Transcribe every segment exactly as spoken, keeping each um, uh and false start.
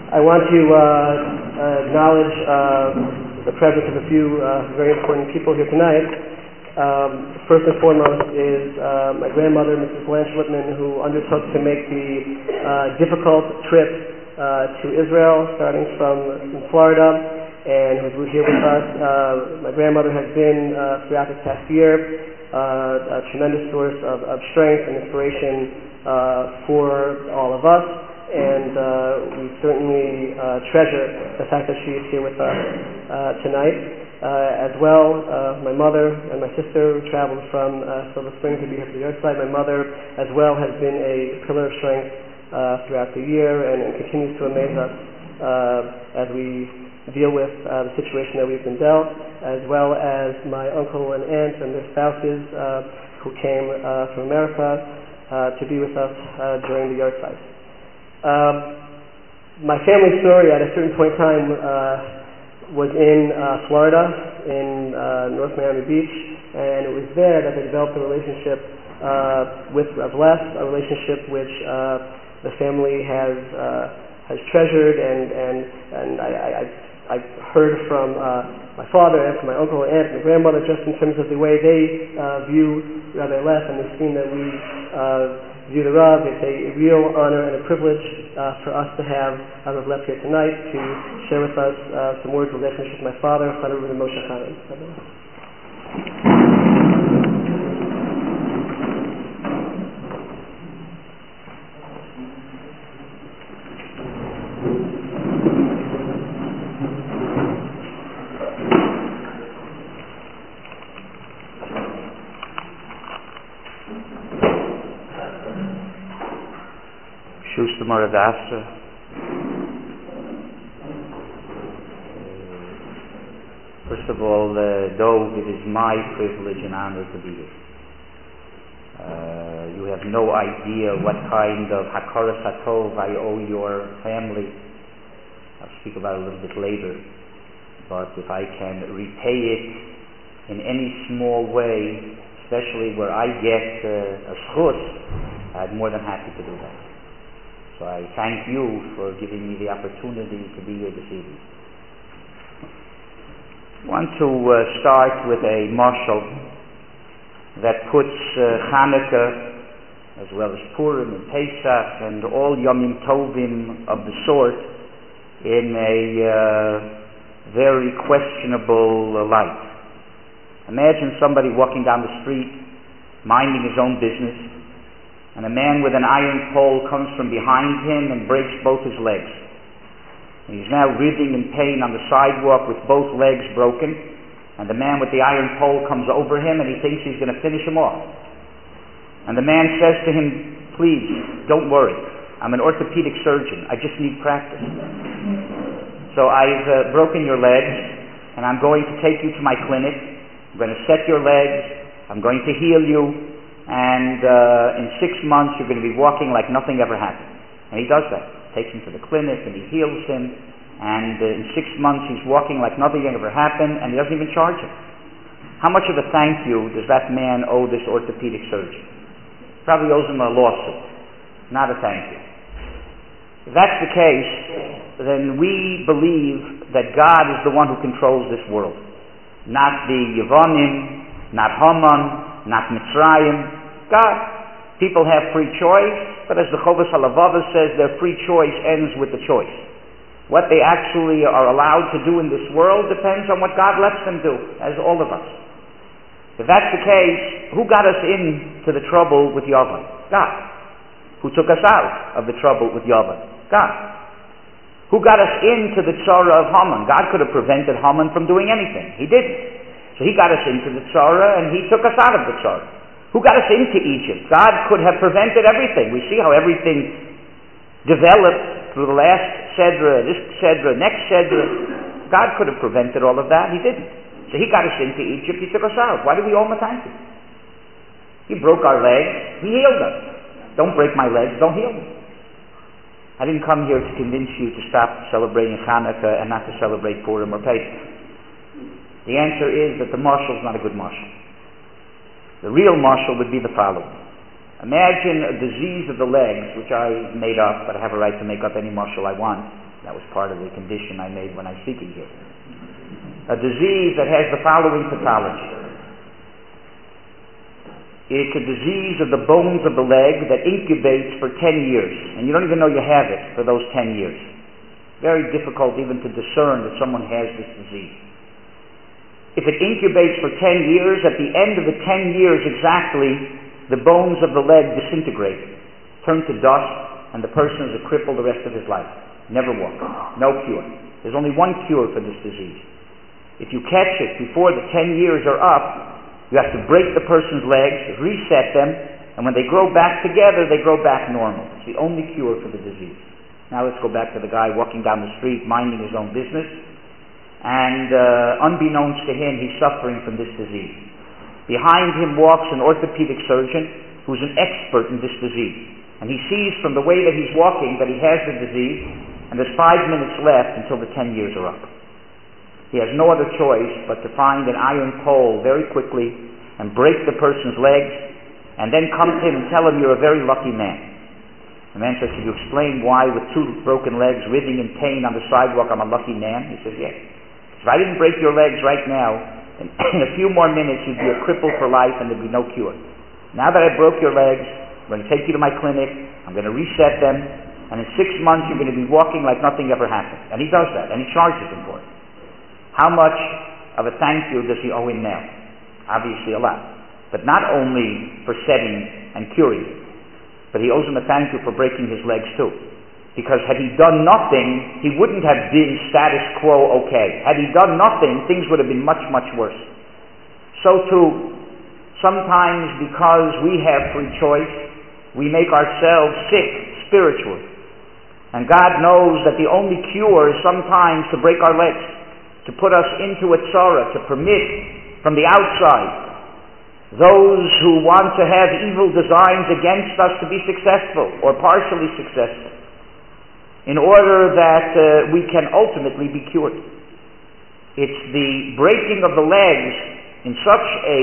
I want to uh, uh, acknowledge uh, the presence of a few uh, very important people here tonight. Um, first and foremost is uh, my grandmother, Missus Blanche Lippman, who undertook to make the uh, difficult trip uh, to Israel, starting from, from Florida, and who's here with us. Uh, my grandmother has been, uh, throughout this past year, uh, a tremendous source of, of strength and inspiration uh, for all of us. And uh, we certainly uh, treasure the fact that she is here with us uh, tonight. Uh, as well, uh, my mother and my sister traveled from uh, Silver Spring to be here for the Yahrzeit. My mother, as well, has been a pillar of strength uh, throughout the year and, and continues to amaze us uh, as we deal with uh, the situation that we've been dealt, as well as my uncle and aunt and their spouses uh, who came uh, from America uh, to be with us uh, during the Yahrzeit. Um, my family story at a certain point in time uh, was in uh, Florida, in uh, North Miami Beach, and it was there that they developed a relationship uh, with Rev Les, a relationship which uh, the family has uh, has treasured, and and and I, I, I heard from uh, my father and from my uncle and aunt and my grandmother just in terms of the way they uh, view Rabbi Les and the esteem that we uh, view the Rav. It's a real honor and a privilege uh, for us to have Rav Les here tonight to share with us uh, some words of relationship with my father, Chana Reuben Moshe Chaim. First of all, uh, Dov, it is my privilege and honor to be here. Uh, you have no idea what kind of hakaras hatov I owe your family. I'll speak about it a little bit later. But if I can repay it in any small way, especially where I get uh, a schus, I'm more than happy to do that. So I thank you for giving me the opportunity to be here this evening. I want to uh, start with a mashal that puts uh, Hanukkah, as well as Purim and Pesach, and all Yomim Tovim of the sort in a uh, very questionable uh, light. Imagine somebody walking down the street, minding his own business, and a man with an iron pole comes from behind him and breaks both his legs. And he's now writhing in pain on the sidewalk with both legs broken, and the man with the iron pole comes over him and he thinks he's going to finish him off. And the man says to him, "Please, don't worry. I'm an orthopedic surgeon. I just need practice. So I've uh, broken your legs, and I'm going to take you to my clinic. I'm going to set your legs. I'm going to heal you. And uh, in six months you're going to be walking like nothing ever happened." And he does that. Takes him to the clinic and he heals him. And uh, in six months he's walking like nothing ever happened, and he doesn't even charge him. How much of a thank you does that man owe this orthopedic surgeon? Probably owes him a lawsuit, not a thank you. If that's the case, then we believe that God is the one who controls this world. Not the Yevonim, not Haman, not Mitzrayim. God. People have free choice, but as the Chovos HaLevavos says, their free choice ends with the choice. What they actually are allowed to do in this world depends on what God lets them do, as all of us. If that's the case, who got us into the trouble with Yavon? God. Who took us out of the trouble with Yavon? God. Who got us into the tzara of Haman? God could have prevented Haman from doing anything. He didn't. So he got us into the tzara and he took us out of the tzara. Who got us into Egypt? God could have prevented everything. We see how everything developed through the last Sedra, this Sedra, next Sedra. God could have prevented all of that. He didn't. So he got us into Egypt. He took us out. Why do we owe him a thank you? He broke our legs. He healed us. Don't break my legs. Don't heal me. I didn't come here to convince you to stop celebrating Hanukkah and not to celebrate Purim or Pesach. The answer is that the marshal is not a good marshal. The real marshal would be the following. Imagine a disease of the legs, which I made up, but I have a right to make up any marshal I want. That was part of the condition I made when I seek it here. A disease that has the following pathology. It's a disease of the bones of the leg that incubates for ten years, and you don't even know you have it for those ten years. Very difficult even to discern that someone has this disease. If it incubates for ten years, at the end of the ten years exactly, the bones of the leg disintegrate, turn to dust, and the person is a cripple the rest of his life. Never walk. No cure. There's only one cure for this disease. If you catch it before the ten years are up, you have to break the person's legs, reset them, and when they grow back together, they grow back normal. It's the only cure for the disease. Now let's go back to the guy walking down the street, minding his own business, and uh, unbeknownst to him, he's suffering from this disease. Behind him walks an orthopedic surgeon who's an expert in this disease. And he sees from the way that he's walking that he has the disease, and there's five minutes left until the ten years are up. He has no other choice but to find an iron pole very quickly and break the person's legs, and then come to him and tell him, you're a very lucky man. The man says, can you explain why with two broken legs, writhing in pain on the sidewalk, I'm a lucky man? He says, yes. If I didn't break your legs right now, in, in a few more minutes you'd be a cripple for life and there'd be no cure. Now that I broke your legs, I'm going to take you to my clinic, I'm going to reset them, and in six months you're going to be walking like nothing ever happened. And he does that, and he charges him for it. How much of a thank you does he owe him now? Obviously a lot. But not only for setting and curing him, but he owes him a thank you for breaking his legs too. Because had he done nothing, he wouldn't have been status quo okay. Had he done nothing, things would have been much, much worse. So too, sometimes because we have free choice, we make ourselves sick spiritually. And God knows that the only cure is sometimes to break our legs, to put us into a tzara, to permit from the outside those who want to have evil designs against us to be successful or partially successful, in order that uh, we can ultimately be cured. It's the breaking of the legs in such a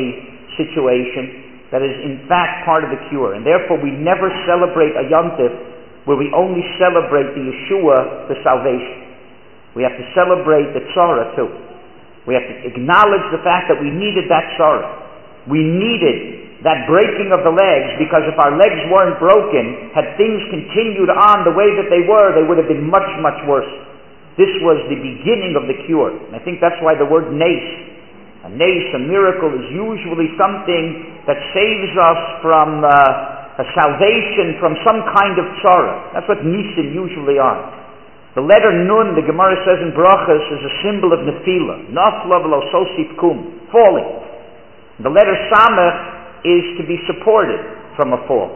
situation that is in fact part of the cure, and therefore we never celebrate a Yom Tov where we only celebrate the Yeshua, the salvation. We have to celebrate the tzara too. We have to acknowledge the fact that we needed that tzara. We needed that breaking of the legs, because if our legs weren't broken, had things continued on the way that they were, they would have been much, much worse. This was the beginning of the cure. And I think that's why the word nace, a nace, a miracle, is usually something that saves us from uh, a salvation from some kind of tzara. That's what nisim usually are. The letter nun, the Gemara says in Brachas, is a symbol of nefila. Nafla v'lo sosif kum, falling. The letter samech is to be supported from a fall.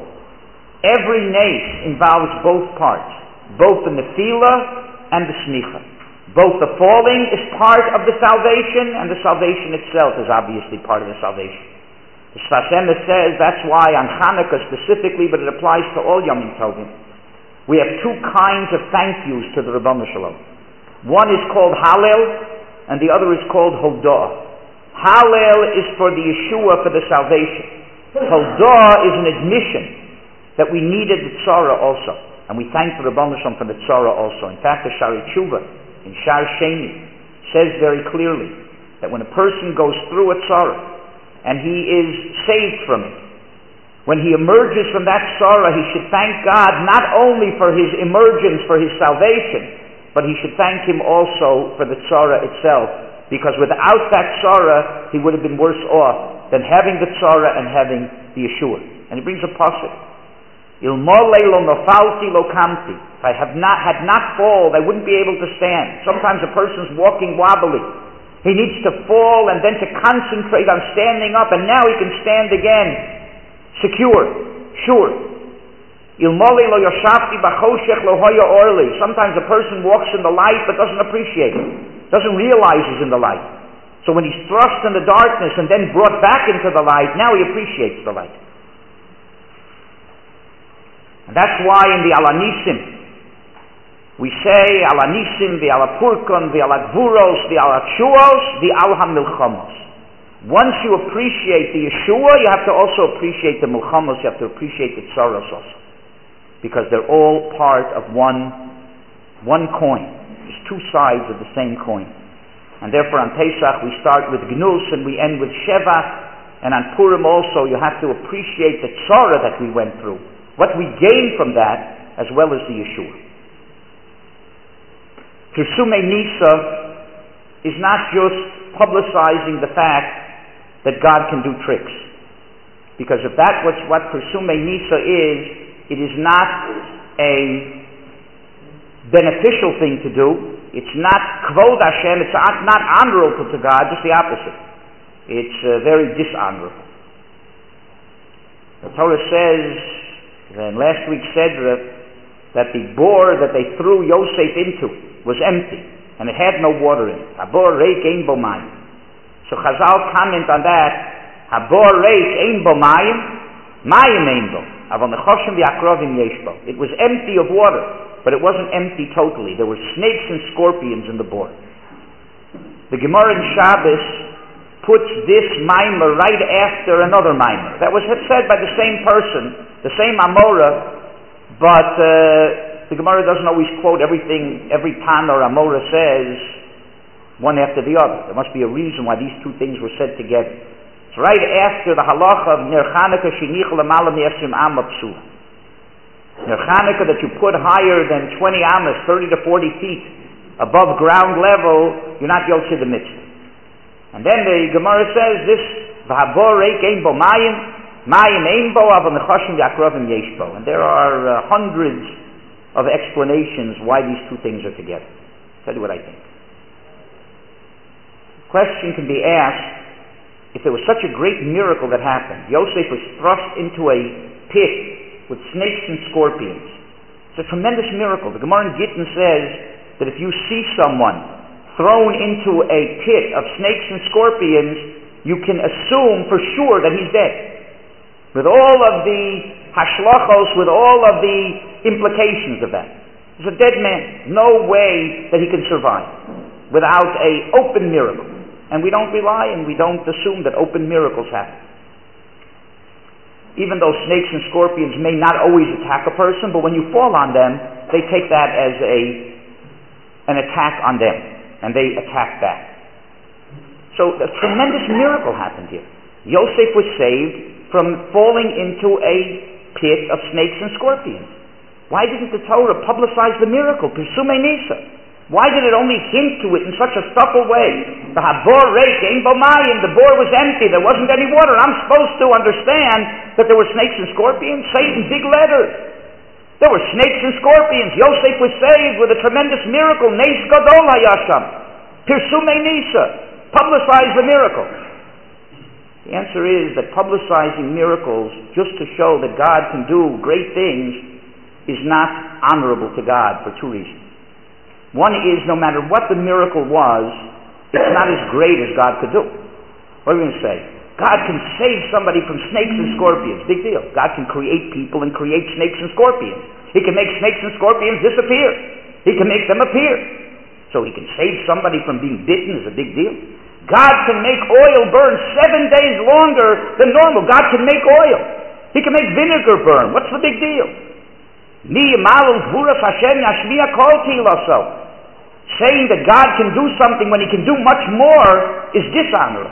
Every nace involves both parts, both the nefila and the smicha. Both the falling is part of the salvation, and the salvation itself is obviously part of the salvation. The Sfas Emes says that's why on Hanukkah specifically, but it applies to all Yomim Tovim, we have two kinds of thank yous to the Ribono Shel Olam. One is called Hallel, and the other is called Hodah. Hallel is for the Yeshua, for the salvation. Hodah is an admission that we needed the tzara also, and we thank the Ribono Shel Olam for the tzara also. In fact, the Shari Tshuva in Shar Sheni says very clearly that when a person goes through a tzara and he is saved from it, when he emerges from that tzara, he should thank God not only for his emergence, for his salvation, but he should thank him also for the tzara itself, because without that tzara, he would have been worse off than having the tzara and having the Yeshua. And he brings a pasuk: Ilmole lo nofalti lo kamti. If I have not had not fallen, I wouldn't be able to stand. Sometimes a person's walking wobbly. He needs to fall and then to concentrate on standing up, and now he can stand again. Secure, sure. Ilmole lo yoshavti bachoshech lo hoya orli. Sometimes a person walks in the light but doesn't appreciate it, doesn't realize he's in the light. So when he's thrust in the darkness and then brought back into the light, now he appreciates the light. And that's why in the Alanisim we say Alanisim, the Alapurkon, the Alagvuros, the Alatshuos, the Alhamilchamos. Once you appreciate the Yeshua, you have to also appreciate the Milchamos, you have to appreciate the Tzaros also, because they're all part of one one coin. There's two sides of the same coin. And therefore on Pesach we start with Gnus and we end with Sheva. And on Purim also you have to appreciate the tzara that we went through, what we gained from that, as well as the Yeshua. Pirsumei Nisa is not just publicizing the fact that God can do tricks. Because if that was what Pirsumei Nisa is, it is not a beneficial thing to do. It's not Kvod Hashem, it's not honorable to God, just the opposite. It's uh, very dishonorable. The Torah says, in last week's Sedra, that the bore that they threw Yosef into was empty, and it had no water in it. Habor reik ein bo mayim. So Chazal comment on that, Habor reik ein bo mayim, mayim ein bo. Avon nechoshem v'akrovim yesh bo. It was empty of water, but it wasn't empty totally. There were snakes and scorpions in the bore. The Gemara in Shabbos puts this mimer right after another mimer. That was said by the same person, the same Amora, but uh, the Gemara doesn't always quote everything, every Tana or Amora says, one after the other. There must be a reason why these two things were said together. It's right after the halacha of Ner Chanukah Shinich L'Mala Me'esrim Am Psula. Ner Chanukah that you put higher than twenty amas, thirty to forty feet above ground level, you're not Yotzei the mitzvah. And then the Gemara says this, V'habor reik ein bo mayim, mayim ein bo, avon nechoshem v'akrovim yesh bo. And there are uh, hundreds of explanations why these two things are together. I'll tell you what I think. The question can be asked, if there was such a great miracle that happened, Yosef was thrust into a pit with snakes and scorpions. It's a tremendous miracle. The Gemara in Gittin says that if you see someone thrown into a pit of snakes and scorpions, you can assume for sure that he's dead. With all of the hashlachos, with all of the implications of that. He's a dead man. No way that he can survive without an open miracle. And we don't rely and we don't assume that open miracles happen. Even though snakes and scorpions may not always attack a person, but when you fall on them, they take that as a an attack on them. And they attacked back. So a tremendous miracle happened here. Yosef was saved from falling into a pit of snakes and scorpions. Why didn't the Torah publicize the miracle? Pirsumei Nisa. Why did it only hint to it in such a subtle way? The habor reik ein bo mayim, the bore was empty, there wasn't any water. I'm supposed to understand that there were snakes and scorpions. Say it in big letters. There were snakes and scorpions. Yosef was saved with a tremendous miracle. Neis gadol hayasham. Pirsumei Nisa. Publicize the miracle. The answer is that publicizing miracles just to show that God can do great things is not honorable to God for two reasons. One is, no matter what the miracle was, it's not as great as God could do. What are we going to say? God can save somebody from snakes and scorpions. Big deal. God can create people and create snakes and scorpions. He can make snakes and scorpions disappear. He can make them appear. So he can save somebody from being bitten is a big deal. God can make oil burn seven days longer than normal. God can make oil. He can make vinegar burn. What's the big deal? Saying that God can do something when he can do much more is dishonorable.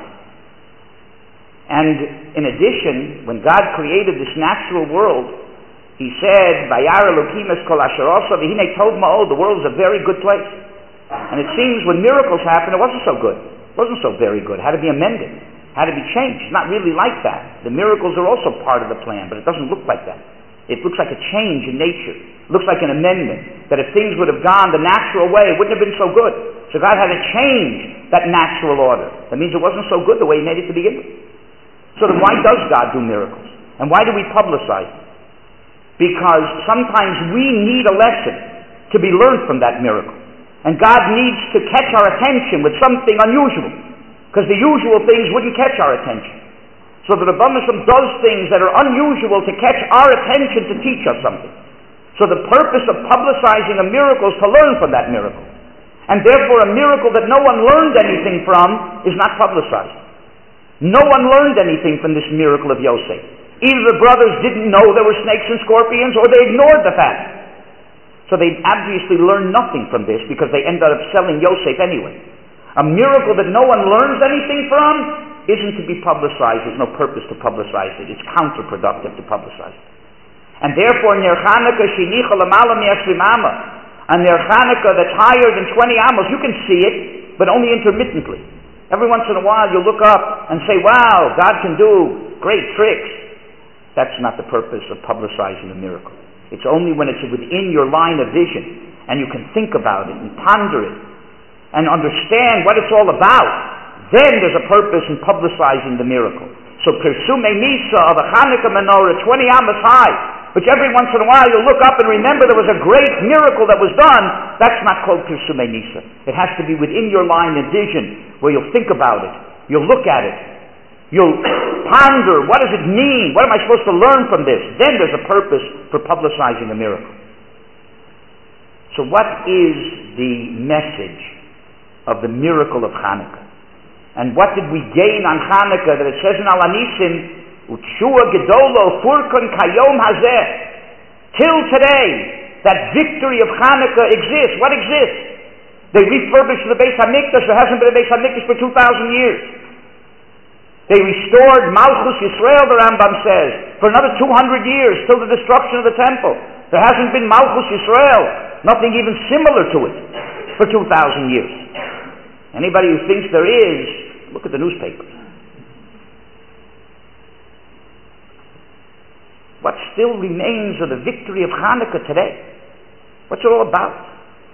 And in addition, when God created this natural world, he said, "Vayar Elokim es kol asher asa v'hinei tov ma'od." The world is a very good place. And it seems when miracles happen, it wasn't so good. It wasn't so very good. It had to be amended. It had to be changed. It's not really like that. The miracles are also part of the plan, but it doesn't look like that. It looks like a change in nature. It looks like an amendment. That if things would have gone the natural way, it wouldn't have been so good. So God had to change that natural order. That means it wasn't so good the way he made it to begin with. So then why does God do miracles? And why do we publicize them? Because sometimes we need a lesson to be learned from that miracle. And God needs to catch our attention with something unusual. Because the usual things wouldn't catch our attention. So the Rebbe Mishlam does things that are unusual to catch our attention to teach us something. So the purpose of publicizing a miracle is to learn from that miracle. And therefore a miracle that no one learned anything from is not publicized. No one learned anything from this miracle of Yosef. Either the brothers didn't know there were snakes and scorpions, or they ignored the fact. So they obviously learned nothing from this because they ended up selling Yosef anyway. A miracle that no one learns anything from isn't to be publicized. There's no purpose to publicize it. It's counterproductive to publicize it. And therefore, Ner Chanukah shenicha l'mala mi'eshrim amma, a Ner Chanukah that's higher than twenty amos, you can see it, but only intermittently. Every once in a while you look up and say, wow, God can do great tricks. That's not the purpose of publicizing a miracle. It's only when it's within your line of vision and you can think about it and ponder it and understand what it's all about. Then there's a purpose in publicizing the miracle. So Pirsume Nisa of a Hanukkah menorah, twenty amos high, which every once in a while you look up and remember there was a great miracle that was done, that's not called Pirsume Nisa. It has to be within your line of vision where you'll think about it, you'll look at it, you'll ponder, what does it mean? What am I supposed to learn from this? Then there's a purpose for publicizing a miracle. So what is the message of the miracle of Hanukkah? And what did we gain on Hanukkah that it says in Al Hanisim, Utshua Gedolo Furkon Kayom Hazeh, till today, that victory of Hanukkah exists. What exists? They refurbished the Beis HaMikdash. There hasn't been a Beis HaMikdash for two thousand years. They restored Malchus Yisrael, the Rambam says, for another two hundred years, till the destruction of the temple. There hasn't been Malchus Yisrael, nothing even similar to it, for two thousand years. Anybody who thinks there is, look at the newspapers. What still remains of the victory of Hanukkah today? What's it all about?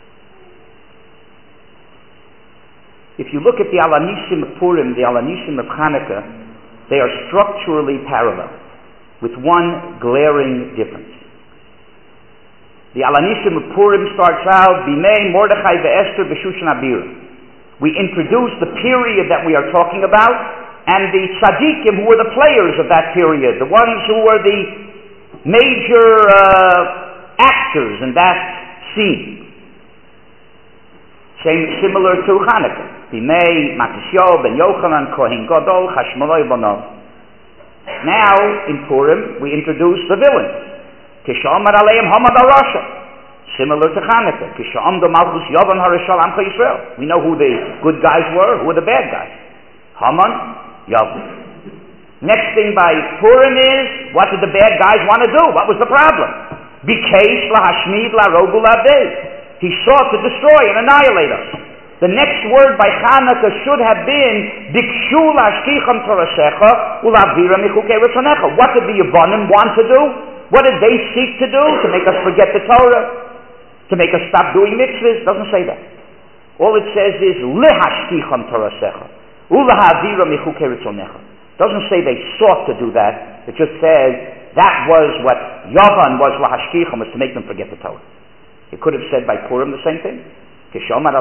If you look at the Al Hanisim of Purim, the Al Hanisim of Hanukkah, they are structurally parallel, with one glaring difference. The Al Hanisim of Purim starts out, Bimei Mordechai ve'Esther b'Shushan Abira. We introduce the period that we are talking about, and the tzaddikim who were the players of that period, the ones who were the major uh, actors in that scene. Same, similar to Hanukkah. Bimei Matisyahu ben Yochanan Kohen Gadol Chashmonai Banov. Now in Purim we introduce the villains. Kishamar Aleim Hamad Arasha. Similar to Hanukkah. Kisham the Malchus Yavan Harishal Amcha Yisrael. We know who the good guys were, who were the bad guys. Haman, Yavan. Next thing by Purim is, what did the bad guys want to do? What was the problem? Bikesh lahashmid larogu labed. He sought to destroy and annihilate us. The next word by Hanukkah should have been Bikshu lashkicham torasecha ulavira michukei retzonecha. What did the Yevonim want to do? What did they seek to do? To make us forget the Torah? To make us stop doing mitzvahs? Doesn't say that. All it says is lehashkicham torasecha ulavira michukei retzonecha. Doesn't say they sought to do that. It just says that was what Yavan was lahashkicham, was to make them forget the Torah. It could have said by Purim the same thing. Didn't have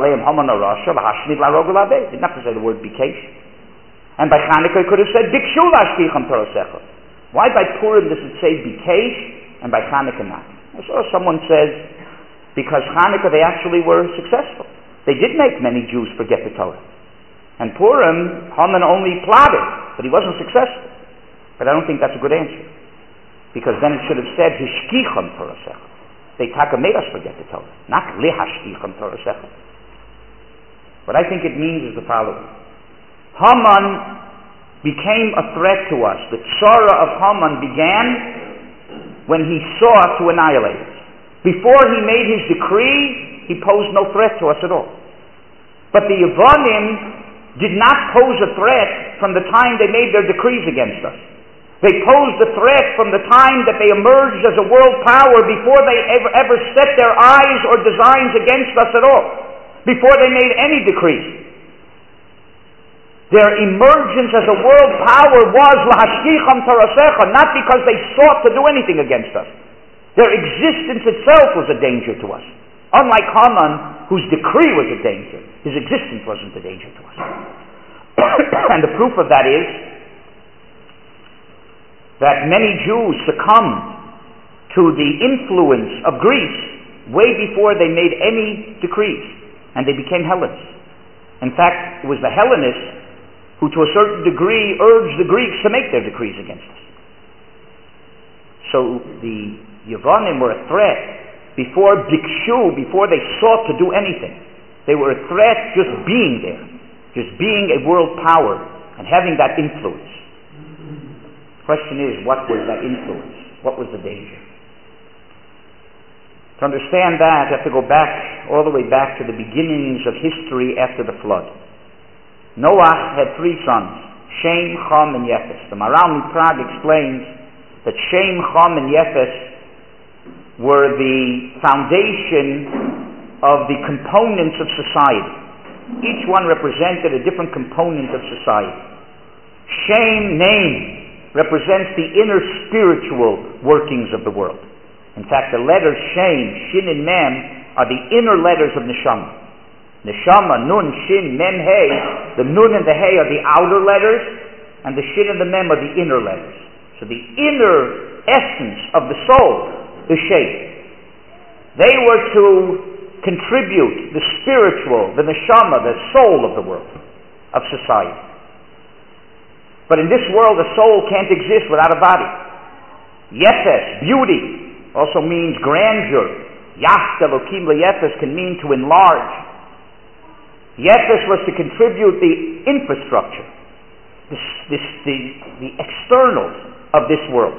to say the word bikesh. And by Chanukah it could have said bikshu lashkicham torasecha. Why by Purim does it say bikesh and by Chanukah not? I saw someone says because Chanukah they actually were successful. They did make many Jews forget the Torah. And Purim, Haman only plotted, but he wasn't successful. But I don't think that's a good answer. Because then it should have said hishkicham torasecha. They taka made us forget the Torah, not lihashkicham torasecha. What I think it means is the following: Haman became a threat to us. The tzara of Haman began when he sought to annihilate us. Before he made his decree, he posed no threat to us at all. But the Yevonim did not pose a threat from the time they made their decrees against us. They posed a threat from the time that they emerged as a world power, before they ever, ever set their eyes or designs against us at all, before they made any decrees. Their emergence as a world power was lahashkicham torasecha, not because they sought to do anything against us. Their existence itself was a danger to us. Unlike Haman, whose decree was a danger, his existence wasn't a danger to us. And the proof of that is that many Jews succumbed to the influence of Greece way before they made any decrees, and they became Hellenists. In fact, it was the Hellenists who to a certain degree urged the Greeks to make their decrees against us. So the Yevonim were a threat before bikshu, before they sought to do anything. They were a threat just being there, just being a world power and having that influence. The question is, what was that influence? What was the danger? To understand that, you have to go back, all the way back to the beginnings of history after the flood. Noah had three sons, Shem, Cham, and Yefes. The Maharal Miprag explains that Shem, Cham, and Yefes were the foundation of the components of society. Each one represented a different component of society. Shem, name, represents the inner spiritual workings of the world. In fact, the letters Shem, Shin, and Mem are the inner letters of Neshama. Neshama, Nun, Shin, Mem, Hey. The Nun and the Hey are the outer letters, and the Shin and the Mem are the inner letters. So the inner essence of the soul is Shem. They were to contribute the spiritual, the Neshama, the soul of the world, of society. But in this world, a soul can't exist without a body. Yefes, beauty, also means grandeur. Yacht Elokim Yefes can mean to enlarge. Yefes was to contribute the infrastructure, this, this, the, the externals of this world.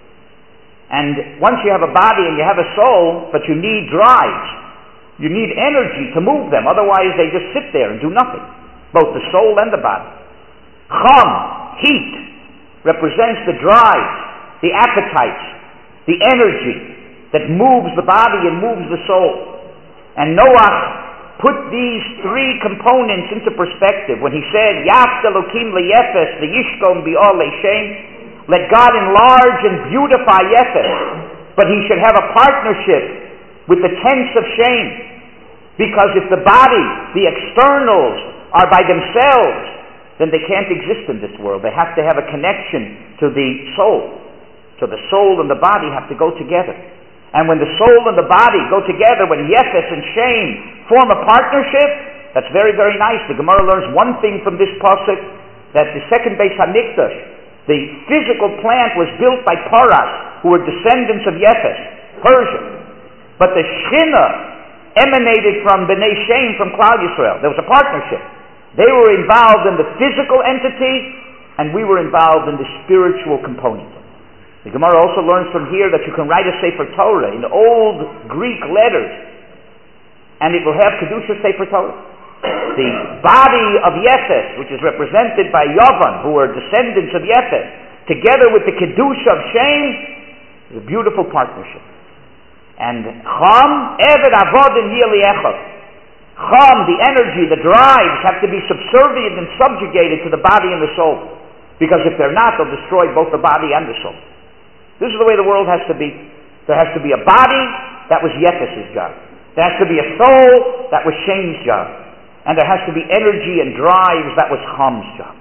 And once you have a body and you have a soul, but you need drives, you need energy to move them, otherwise they just sit there and do nothing, both the soul and the body. Cham, heat, represents the drives, the appetites, the energy that moves the body and moves the soul. And Noah put these three components into perspective when he said, Yaft Elokim leyefes v'yishkom bi'ol le'shem, let God enlarge and beautify Yefes, but he should have a partnership with the tents of Shem. Because if the body, the externals, are by themselves, then they can't exist in this world. They have to have a connection to the soul. So the soul and the body have to go together. And when the soul and the body go together, when Yefes and Shem form a partnership, that's very, very nice. The Gemara learns one thing from this pasuk, that the second Beis Hamikdash, the physical plant, was built by Paras, who were descendants of Yefes, Persia. But the Shechina emanated from Bnei Shem, from Klal Yisrael. There was a partnership. They were involved in the physical entity, and we were involved in the spiritual component. The Gemara also learns from here that you can write a Sefer Torah in old Greek letters, and it will have Kedusha Sefer Torah. The body of Yefes, which is represented by Yavan, who are descendants of Yefes, together with the Kedusha of Shem, is a beautiful partnership. And Cham, Eved Avodin Yili Echad. Cham, the energy, the drives, have to be subservient and subjugated to the body and the soul. Because if they're not, they'll destroy both the body and the soul. This is the way the world has to be. There has to be a body, that was Yefes' job. There has to be a soul, that was Shem's job. And there has to be energy and drives, that was Cham's job.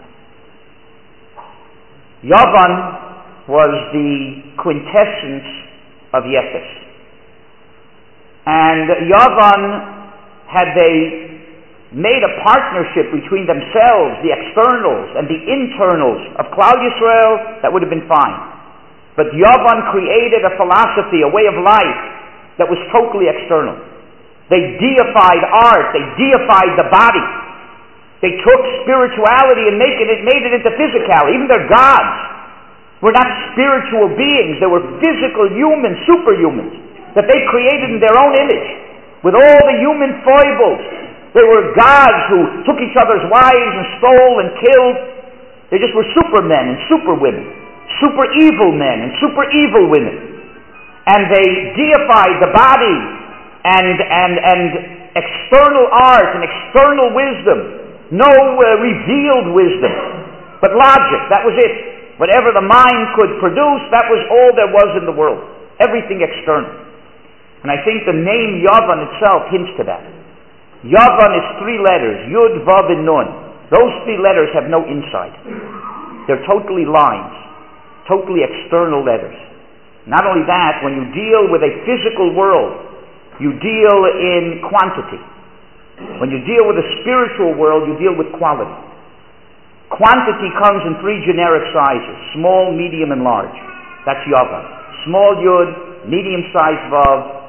Yavan was the quintessence of Yefes. And Yavan, had they made a partnership between themselves, the externals and the internals of Klal Yisrael, that would have been fine. But Yavan created a philosophy, a way of life, that was totally external. They deified art, they deified the body. They took spirituality and made it, made it into physicality. Even their gods were not spiritual beings, they were physical humans, superhumans, that they created in their own image, with all the human foibles. They were gods who took each other's wives and stole and killed. They just were supermen and superwomen. Super evil men and super evil women. And they deified the body and, and, and external art and external wisdom. No uh, revealed wisdom, but logic. That was it. Whatever the mind could produce, that was all there was in the world. Everything external. And I think the name Yavan itself hints to that. Yavan is three letters, Yud, Vav, and Nun. Those three letters have no inside. They're totally lines. Totally external letters. Not only that, when you deal with a physical world, you deal in quantity. When you deal with a spiritual world, you deal with quality. Quantity comes in three generic sizes: small, medium, and large. That's Yavan. Small Yud, medium-sized Vav,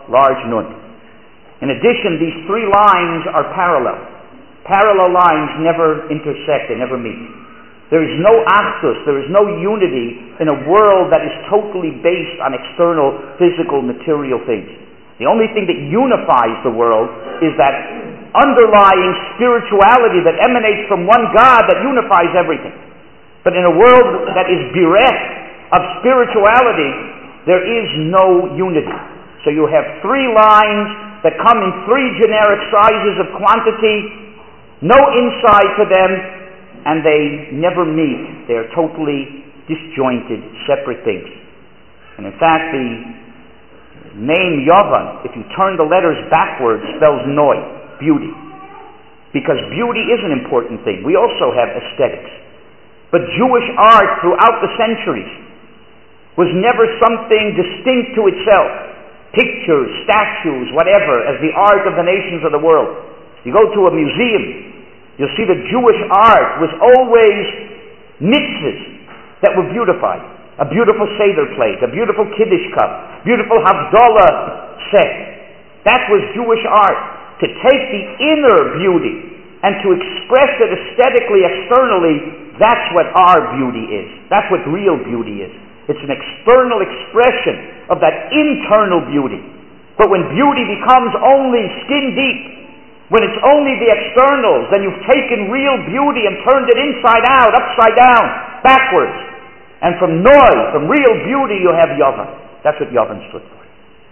large nun. In addition, these three lines are parallel. Parallel lines never intersect, they never meet. There is no achdus, there is no unity in a world that is totally based on external, physical, material things. The only thing that unifies the world is that underlying spirituality that emanates from one God that unifies everything. But in a world that is bereft of spirituality, there is no unity. So you have three lines that come in three generic sizes of quantity, no inside to them, and they never meet. They are totally disjointed, separate things. And in fact, the name Yavan, if you turn the letters backwards, spells noi, beauty. Because beauty is an important thing. We also have aesthetics. But Jewish art throughout the centuries was never something distinct to itself. Pictures, statues, whatever, as the art of the nations of the world. You go to a museum, you'll see that Jewish art was always mitzvahs that were beautified. A beautiful Seder plate, a beautiful Kiddush cup, beautiful Havdalah set. That was Jewish art. To take the inner beauty and to express it aesthetically, externally, that's what our beauty is. That's what real beauty is. It's an external expression of that internal beauty. But when beauty becomes only skin deep, when it's only the externals, then you've taken real beauty and turned it inside out, upside down, backwards. And from noi, from real beauty, you have Yavan. That's what Yavan stood for.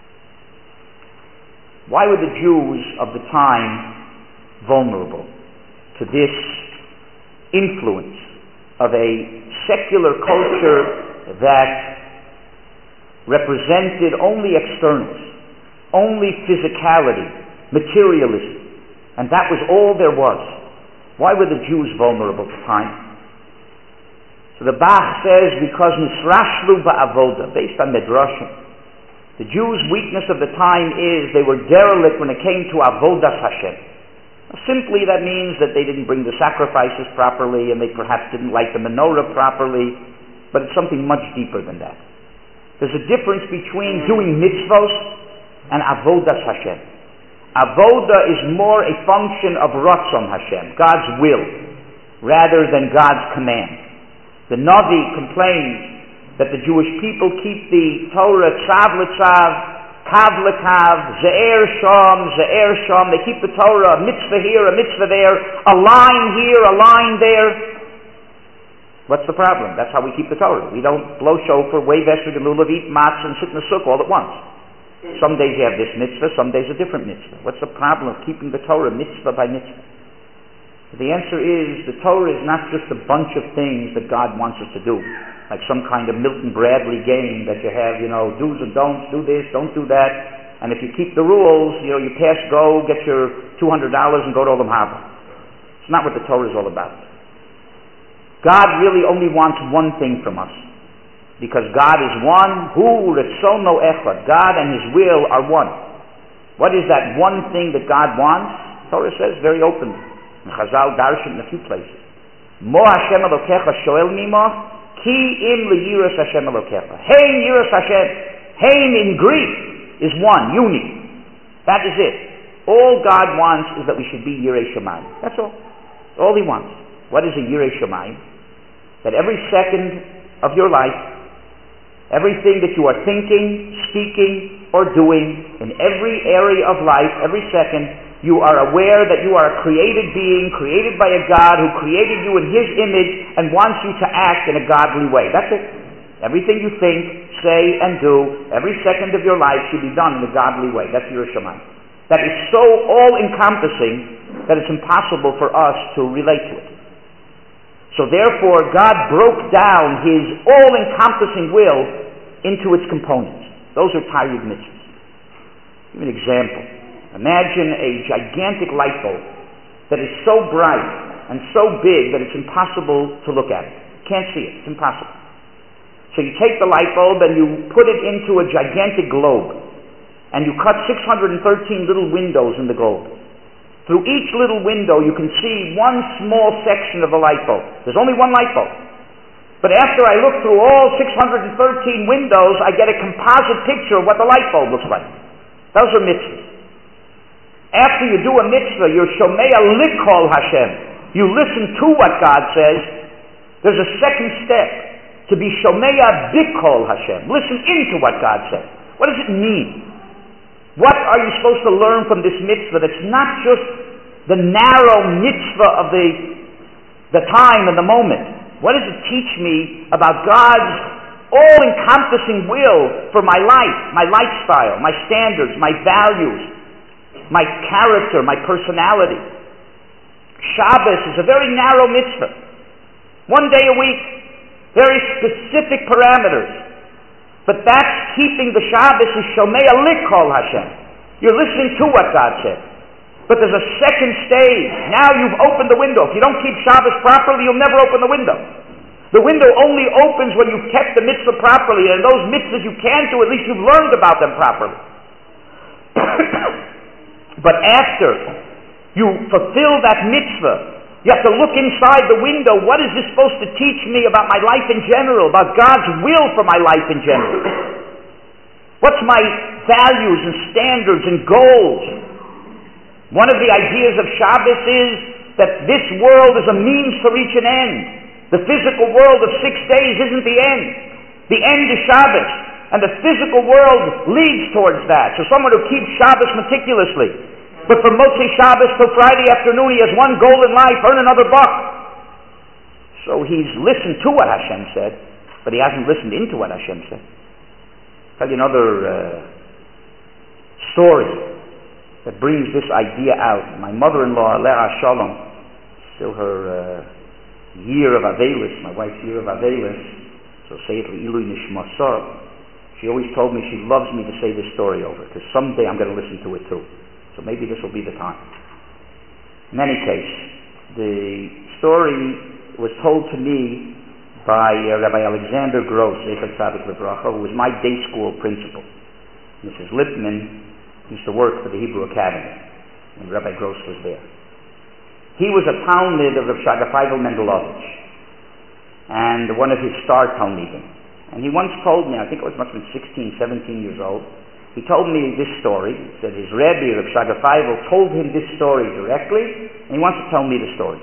Why were the Jews of the time vulnerable to this influence of a secular culture that represented only externals, only physicality, materialism? And that was all there was. Why were the Jews vulnerable to time? So the Bach says, because nisrashlu ba'avoda, based on Midrashim. The Jews' weakness of the time is they were derelict when it came to avodas Hashem. Now, simply that means that they didn't bring the sacrifices properly and they perhaps didn't light the menorah properly, but it's something much deeper than that. There's a difference between doing mitzvos and avodas Hashem. Avoda is more a function of Ratzon Hashem, God's will, rather than God's command. The Navi complains that the Jewish people keep the Torah tzav l'tzav, kav l'kav, ze'er sham, ze'er sham. They keep the Torah, a mitzvah here, a mitzvah there, a line here, a line there. What's the problem? That's how we keep the Torah. We don't blow shofar, wave esrog and lulav, eat matzah, and sit in the sukkah all at once. Some days you have this mitzvah, some days a different mitzvah. What's the problem of keeping the Torah mitzvah by mitzvah? The answer is, the Torah is not just a bunch of things that God wants us to do, like some kind of Milton Bradley game that you have, you know, do's and don'ts, do this, don't do that, and if you keep the rules, you know, you pass go, get your two hundred dollars and go to Olam Haba. It's not what the Torah is all about. God really only wants one thing from us, because God is one, hu retzono echad, God and His will are one. What is that one thing that God wants? The Torah says very openly. Chazal darshan in a few places. Mo Hashem Elokecha shoel mimo, ki im liyiras Hashem Elokecha. Hein yiras Hashem. Hein in Greek is one, uni. That is it. All God wants is that we should be Yirei Shamayim. That's all. All He wants. What is a Yirei Shamayim? That every second of your life, everything that you are thinking, speaking, or doing, in every area of life, every second, you are aware that you are a created being, created by a God who created you in His image and wants you to act in a godly way. That's it. Everything you think, say, and do, every second of your life should be done in a godly way. That's Yirei Shamayim. That is so all-encompassing that it's impossible for us to relate to it. So therefore, God broke down His all-encompassing will into its components. Those are Taryag mitzvahs. Give me an example. Imagine a gigantic light bulb that is so bright and so big that it's impossible to look at it. You can't see it. It's impossible. So you take the light bulb and you put it into a gigantic globe, and you cut six hundred thirteen little windows in the globe. Through each little window you can see one small section of the light bulb. There's only one light bulb. But after I look through all six hundred thirteen windows, I get a composite picture of what the light bulb looks like. Those are mitzvahs. After you do a mitzvah, you're shomeya likol Hashem. You listen to what God says. There's a second step, to be shomeya bikol Hashem. Listen into what God says. What does it mean? What are you supposed to learn from this mitzvah that's not just the narrow mitzvah of the, the time and the moment? What does it teach me about God's all-encompassing will for my life, my lifestyle, my standards, my values, my character, my personality? Shabbos is a very narrow mitzvah. One day a week, very specific parameters. But that's keeping the Shabbos is shomeya likol Hashem. You're listening to what God said. But there's a second stage. Now you've opened the window. If you don't keep Shabbos properly, you'll never open the window. The window only opens when you've kept the mitzvah properly, and those mitzvahs you can't do, at least you've learned about them properly. But after you fulfill that mitzvah, you have to look inside the window. What is this supposed to teach me about my life in general, about God's will for my life in general? What's my values and standards and goals? One of the ideas of Shabbos is that this world is a means to reach an end. The physical world of six days isn't the end. The end is Shabbos, and the physical world leads towards that. So someone who keeps Shabbos meticulously, but from Motzei Shabbos till Friday afternoon, he has one goal in life: earn another buck. So he's listened to what Hashem said, but he hasn't listened into what Hashem said. I'll tell you another uh, story that brings this idea out. My mother-in-law, Alea Shalom, still her uh, year of Avelis, my wife's year of Avelis, so say it Ilui Nishmasar. She always told me she loves me to say this story over, because someday I'm going to listen to it too. So maybe this will be the time. In any case, the story was told to me by uh, Rabbi Alexander Gross, Zecher Tzadik Livracha, who was my day school principal. Missus Lipman used to work for the Hebrew Academy, and Rabbi Gross was there. He was a talmid of Rav Shraga Feivel Mendelovich, and one of his star talmidim. And he once told me, I think I was must have been sixteen, seventeen years old, he told me this story. He said his Rebbe, Rav Shraga Feivel, told him this story directly, and he wants to tell me the story.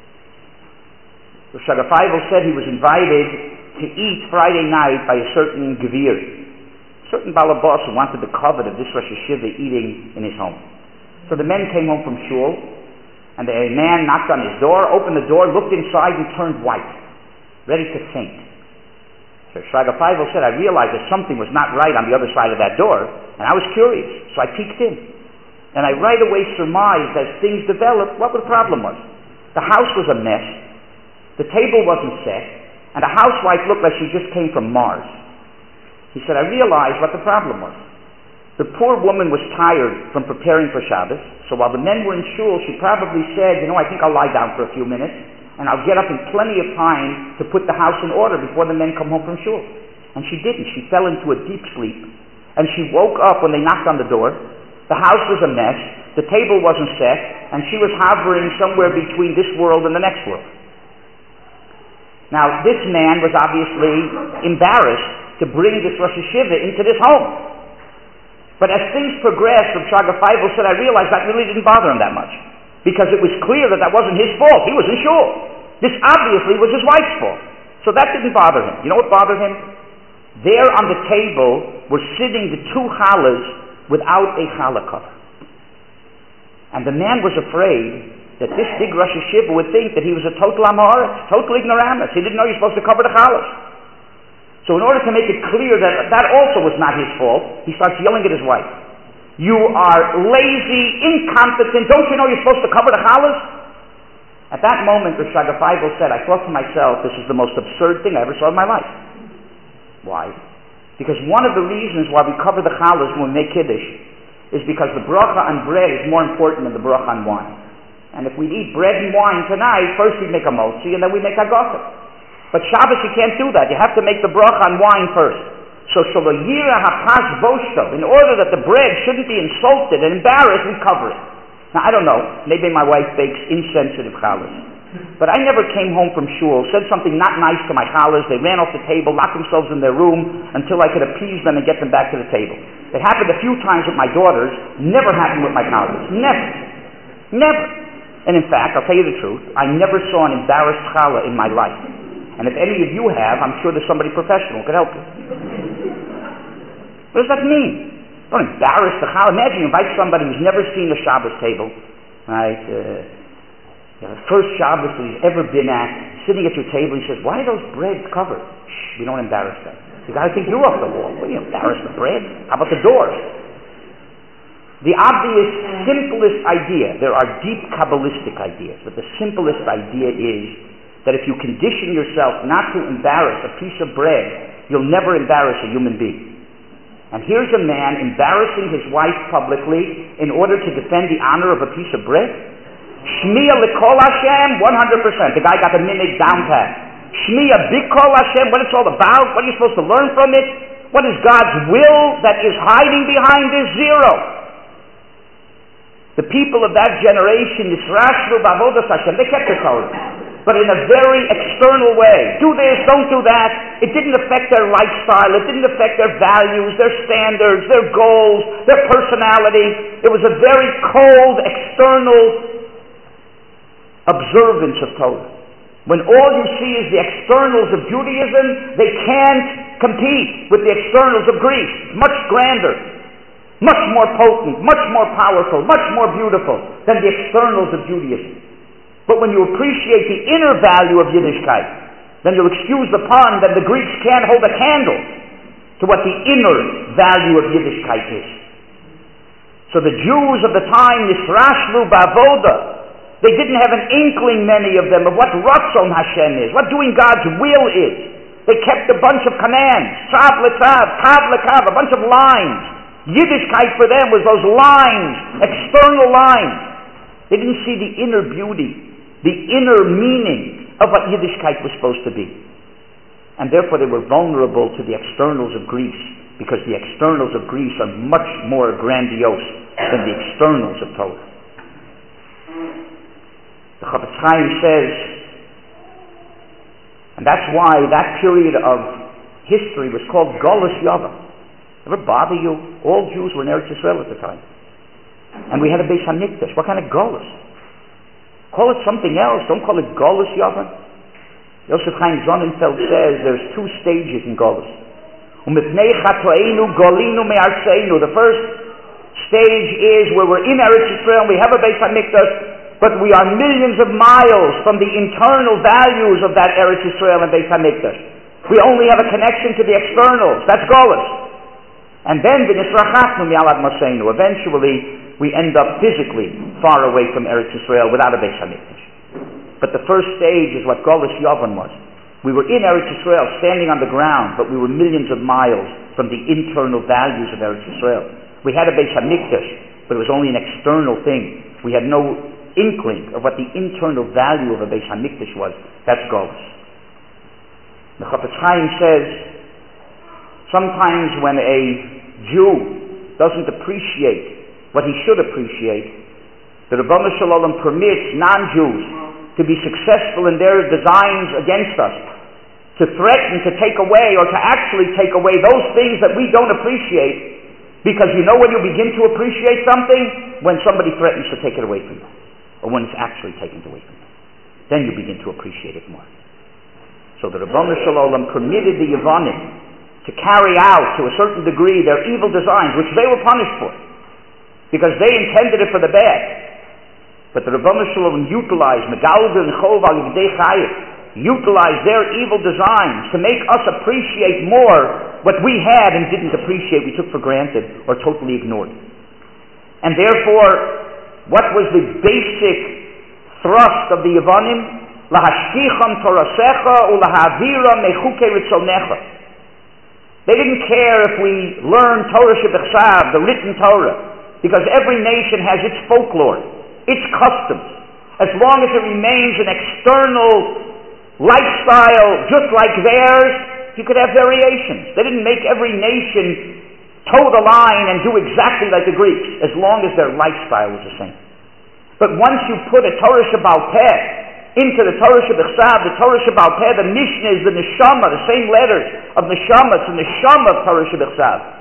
Rav Shraga Feivel said he was invited to eat Friday night by a certain Gevir, a certain balabas who wanted the covet of this Rosh Hashiva eating in his home. So the men came home from shul, and the man knocked on his door, opened the door, looked inside, and turned white, ready to faint. So Shraga Feivel said, I realized that something was not right on the other side of that door, and I was curious, so I peeked in. And I right away surmised, as things developed, what the problem was. The house was a mess, the table wasn't set, and the housewife looked like she just came from Mars. He said, I realized what the problem was. The poor woman was tired from preparing for Shabbos, so while the men were in shul, she probably said, you know, I think I'll lie down for a few minutes, and I'll get up in plenty of time to put the house in order before the men come home from shul. And she didn't. She fell into a deep sleep, and she woke up when they knocked on the door. The house was a mess, the table wasn't set, and she was hovering somewhere between this world and the next world. Now, this man was obviously embarrassed to bring this Rosh Hashiva into this home. But as things progressed, Rav Shraga Feivel said, I realized that really didn't bother him that much, because it was clear that that wasn't his fault. He was in shul. This obviously was his wife's fault. So that didn't bother him. You know what bothered him? There on the table were sitting the two challahs without a challah cover. And the man was afraid that this big Rosh Hashiva would think that he was a total amoritz, total ignoramus. He didn't know you're supposed to cover the challahs. So in order to make it clear that that also was not his fault, he starts yelling at his wife. You are lazy, incompetent. Don't you know you're supposed to cover the challahs? At that moment, Rav Shraga Feivel said, I thought to myself, this is the most absurd thing I ever saw in my life. Why? Because one of the reasons why we cover the challahs when we make Kiddush is because the bracha on bread is more important than the bracha on wine. And if we eat bread and wine tonight, first we make a motzi and then we make a gotha. But Shabbos you can't do that. You have to make the bracha on wine first. So Shalayira Hapas Boshto, in order that the bread shouldn't be insulted and embarrassed, we cover it. Now I don't know, maybe my wife bakes insensitive challahs, but I never came home from shul, said something not nice to my challahs, they ran off the table, locked themselves in their room until I could appease them and get them back to the table. It happened a few times with my daughters, never happened with my colleagues. Never. Never. And in fact, I'll tell you the truth, I never saw an embarrassed challah in my life. And if any of you have, I'm sure there's somebody professional who could help you. What does that mean? Don't embarrass the challah. Imagine you invite somebody who's never seen a Shabbos table, right? Uh, you know, the first Shabbos that he's ever been at, sitting at your table, he says, "Why are those breads covered?" Shh, we don't embarrass them. The guy thinks you're off the wall. What do you embarrass the bread? How about the doors? The obvious, simplest idea, there are deep Kabbalistic ideas, but the simplest idea is that if you condition yourself not to embarrass a piece of bread, you'll never embarrass a human being. And here's a man embarrassing his wife publicly in order to defend the honor of a piece of bread. Shmiya l'kol Hashem, one hundred percent. The guy got the minhag down pat. Shmiya b'kol Hashem, what it's all about, what are you supposed to learn from it? What is God's will that is hiding behind this? Zero. The people of that generation, Yisrashlu b'avodas Hashem, they kept the Torah, but in a very external way. Do this, don't do that. It didn't affect their lifestyle. It didn't affect their values, their standards, their goals, their personality. It was a very cold, external observance of Torah. When all you see is the externals of Judaism, they can't compete with the externals of Greece. Much grander, much more potent, much more powerful, much more beautiful than the externals of Judaism. But when you appreciate the inner value of Yiddishkeit, then you'll excuse the pun that the Greeks can't hold a candle to what the inner value of Yiddishkeit is. So the Jews of the time, Nisrashlu ba'avoda, they didn't have an inkling, many of them, of what Ratzon Hashem is, what doing God's will is. They kept a bunch of commands, tzav l'tzav, kav l'kav, a bunch of lines. Yiddishkeit for them was those lines, external lines. They didn't see the inner beauty, the inner meaning of what Yiddishkeit was supposed to be. And therefore they were vulnerable to the externals of Greece, because the externals of Greece are much more grandiose than the externals of Torah. The Chafetz Chaim says, and that's why that period of history was called Golus Yavam. Ever bother you? All Jews were in Eretz Yisrael at the time. And we had a Beis HaMikdash. What kind of Golus? Call it something else. Don't call it Golus Yavam. Yosef Chaim Sonnenfeld says there's two stages in Golus. The first stage is where we're in Eretz Yisrael and we have a Beis HaMikdash, but we are millions of miles from the internal values of that Eretz Yisrael and Beis HaMikdash. We only have a connection to the externals. That's Golus. And then eventually we end up physically far away from Eretz Yisrael without a Beis HaMikdash. But the first stage is what Golus Yavan was. We were in Eretz Yisrael, standing on the ground, but we were millions of miles from the internal values of Eretz Yisrael. We had a Beis HaMikdash, but it was only an external thing. We had no inkling of what the internal value of a Beis HaMikdash was. That's Golus. The Chafetz Chaim says, sometimes when a Jew doesn't appreciate what he should appreciate, the Ribono Shel Olam permits non-Jews to be successful in their designs against us, to threaten to take away or to actually take away those things that we don't appreciate, because you know when you begin to appreciate something? When somebody threatens to take it away from you, or when it's actually taken away from you. Then you begin to appreciate it more. So the Ribono Shel Olam permitted the Yevonim to carry out, to a certain degree, their evil designs, which they were punished for, because they intended it for the bad. But the Ribono Shel Olam utilized, Megalgal and Chov al Yidei Chayim, utilized their evil designs to make us appreciate more what we had and didn't appreciate, we took for granted, or totally ignored. And therefore, what was the basic thrust of the Yevonim? Lahashkicham Torasecha ulahavira mechukei ritzonecha. They didn't care if we learned Torah Shebechsav, the written Torah, because every nation has its folklore, its customs. As long as it remains an external lifestyle just like theirs, you could have variations. They didn't make every nation toe the line and do exactly like the Greeks, as long as their lifestyle was the same. But once you put a Torah Shebaal Peh into the Torah Shebechsav, the Torah Sheba'al Peh, the Mishnah is the Neshama, the same letters of Neshama, it's the Neshama of Torah Shebechsav.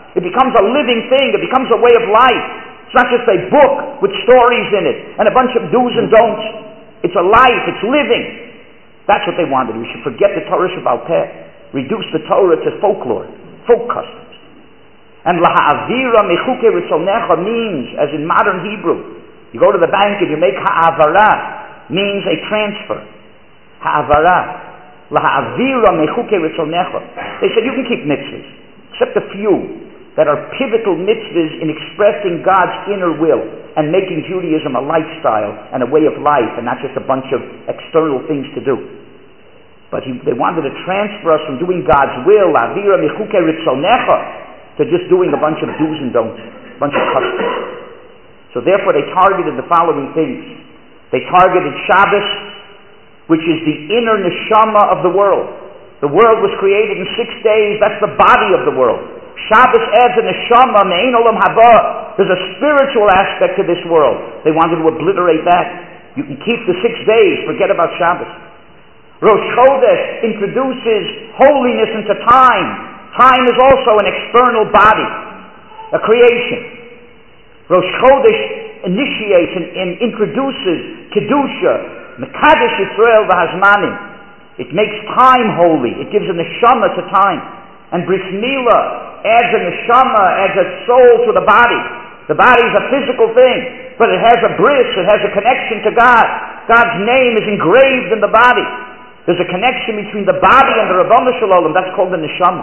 It becomes a living thing. It becomes a way of life. It's not just a book with stories in it and a bunch of do's and don'ts. It's a life. It's living. That's what they wanted. We should forget the Torah Sheba'al Peh. Reduce the Torah to folklore, folk customs. And laha'avira mechukei ritzolnecha means, as in modern Hebrew, you go to the bank and you make ha'avara, means a transfer. Ha'avara. Laha'avira mechukei ritzolnecha. They said you can keep mitzvahs, except a few that are pivotal mitzvahs in expressing God's inner will and making Judaism a lifestyle and a way of life and not just a bunch of external things to do. But he, they wanted to transfer us from doing God's will, laha'avira mechukei ritzolnecha, to just doing a bunch of do's and don'ts, a bunch of customs. So therefore they targeted the following things. They targeted Shabbos, which is the inner neshama of the world. The world was created in six days. That's the body of the world. Shabbos adds a neshama, me'ein olam haba. There's a spiritual aspect to this world. They wanted to obliterate that. You can keep the six days, forget about Shabbos. Rosh Chodesh introduces holiness into time. Time is also an external body, a creation. Rosh Chodesh initiates and, and introduces Kedusha, Mekadesh Yisrael v'Hazmanim. It makes time holy. It gives a neshama to time. And Bris Milah adds a neshama, adds a soul to the body. The body is a physical thing, but it has a bris, it has a connection to God. God's name is engraved in the body. There's a connection between the body and the Rabbanu Shalom. That's called the neshama.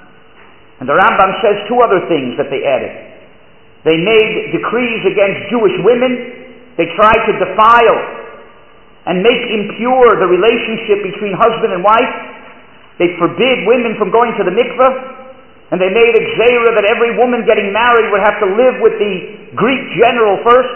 And the Rambam says two other things that they added. They made decrees against Jewish women. They tried to defile and make impure the relationship between husband and wife. They forbid women from going to the mikveh, and they made a gzeira that every woman getting married would have to live with the Greek general first.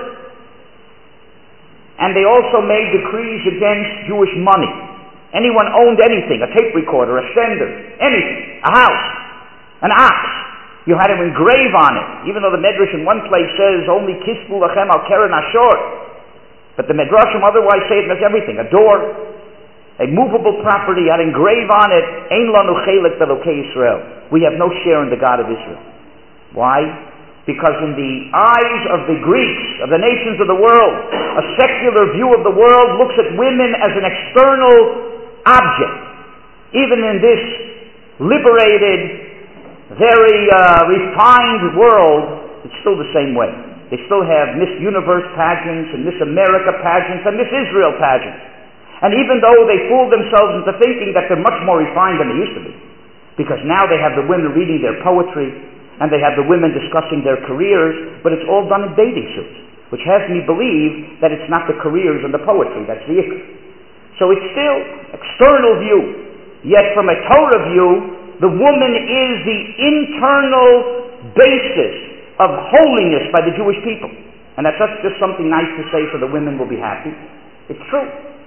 And they also made decrees against Jewish money. Anyone owned anything, a tape recorder, a sender, anything, a house, an ox, you had to engrave on it, even though the Medrash in one place says only kispu lachem al keren ashor. But the Medrashim otherwise say it as everything. A door, a movable property, had engrave on it, Ein lanu chelek b'Elokei Yisrael. We have no share in the God of Israel. Why? Because in the eyes of the Greeks, of the nations of the world, a secular view of the world looks at women as an external object. Even in this liberated, very uh, refined world, it's still the same way. They still have Miss Universe pageants and Miss America pageants and Miss Israel pageants. And even though they fool themselves into thinking that they're much more refined than they used to be, because now they have the women reading their poetry and they have the women discussing their careers, but it's all done in bathing suits, which has me believe that it's not the careers and the poetry, that's the ikr. So it's still external view. Yet from a Torah view, the woman is the internal basis of holiness by the Jewish people. And that's not just something nice to say so the women will be happy. It's true.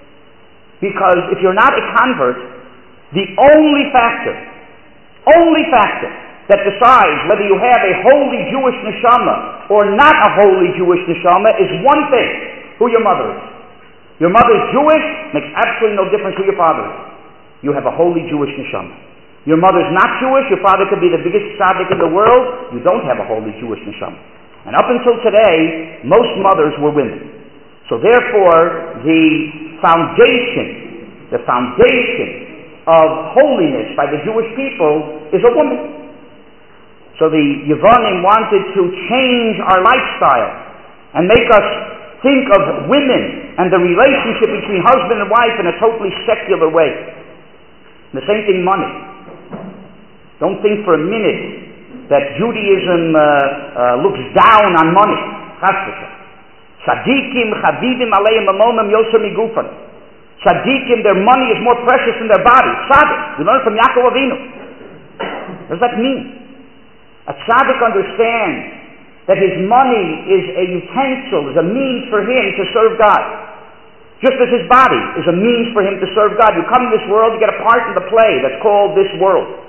Because if you're not a convert, the only factor, only factor that decides whether you have a holy Jewish neshama or not a holy Jewish neshama is one thing: who your mother is. Your mother is Jewish, makes absolutely no difference who your father is. You have a holy Jewish neshama. Your mother's not Jewish, your father could be the biggest tzaddik in the world, you don't have a holy Jewish neshama. And up until today, most mothers were women. So therefore, the foundation, the foundation of holiness by the Jewish people is a woman. So the Yevonim wanted to change our lifestyle and make us think of women and the relationship between husband and wife in a totally secular way. And the same thing, money. Don't think for a minute that Judaism uh, uh, looks down on money. Tzadikim chavidim aleim mamomim yoser migufan. Tzadikim, their money is more precious than their body. Tzadik. We learn from Yaakov Avinu. What does that mean? A tzaddik understands that his money is a utensil, is a means for him to serve God. Just as his body is a means for him to serve God. You come in this world, you get a part in the play that's called this world.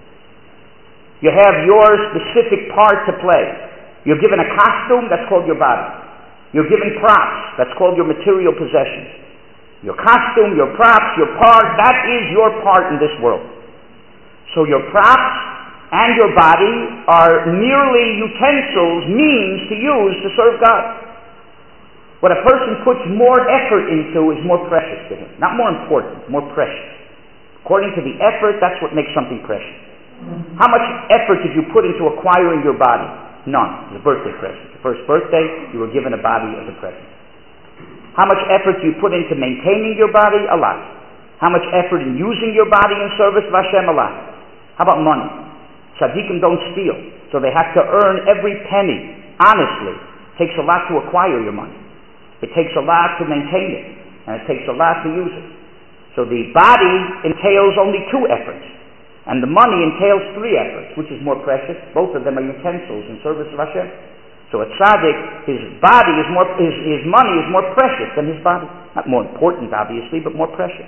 You have your specific part to play. You're given a costume, that's called your body. You're given props, that's called your material possessions. Your costume, your props, your part, that is your part in this world. So your props and your body are merely utensils, means to use to serve God. What a person puts more effort into is more precious to him. Not more important, more precious. According to the effort, that's what makes something precious. How much effort did you put into acquiring your body? None. It's a birthday present. Your first birthday, you were given a body as a present. How much effort do you put into maintaining your body? A lot. How much effort in using your body in service of Hashem? A lot. How about money? Tzaddikim don't steal, so they have to earn every penny. Honestly, it takes a lot to acquire your money. It takes a lot to maintain it, and it takes a lot to use it. So the body entails only two efforts, and the money entails three efforts. Which is more precious? Both of them are utensils in service of Hashem. So a tzaddik, his body is more, his, his money is more precious than his body. Not more important, obviously, but more precious.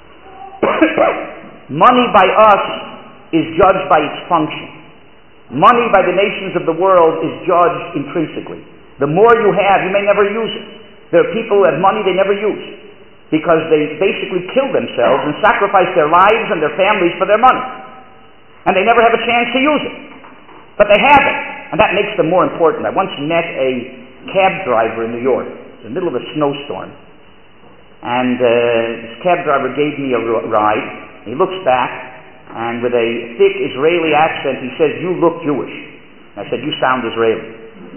Money by us is judged by its function. Money by the nations of the world is judged intrinsically. The more you have, you may never use it. There are people who have money they never use because they basically kill themselves and sacrifice their lives and their families for their money. And they never have a chance to use it. But they have it, and that makes them more important. I once met a cab driver in New York. It was in the middle of a snowstorm. And uh, this cab driver gave me a ride. He looks back, and with a thick Israeli accent, he says, "You look Jewish." And I said, "You sound Israeli."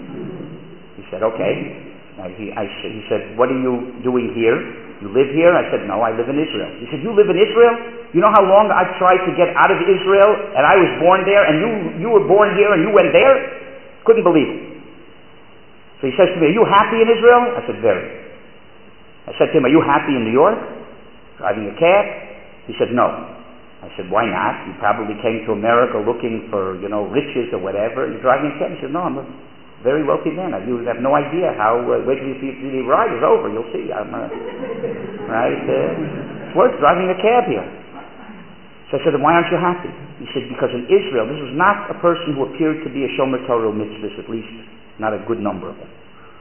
He said, "Okay." Uh, he, I, he said, "What are you doing here? You live here?" I said, "No, I live in Israel." He said, "You live in Israel? You know how long I've tried to get out of Israel, and I was born there, and you you were born here, and you went there?" Couldn't believe it. So he says to me, "Are you happy in Israel?" I said, "Very." I said to him, "Are you happy in New York, driving a cab?" He said, "No." I said, "Why not? You probably came to America looking for, you know, riches or whatever, and you're driving a cab." He said, "No, I'm a very wealthy man. You have no idea how, uh, wait till you see the ride is over, you'll see. I'm, uh, right? Uh, it's worth driving a cab here." So I said, "Then why aren't you happy?" He said, "Because in Israel, this was not a person who appeared to be a Shomer Torah mitzvahs, at least not a good number of them."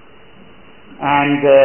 And uh,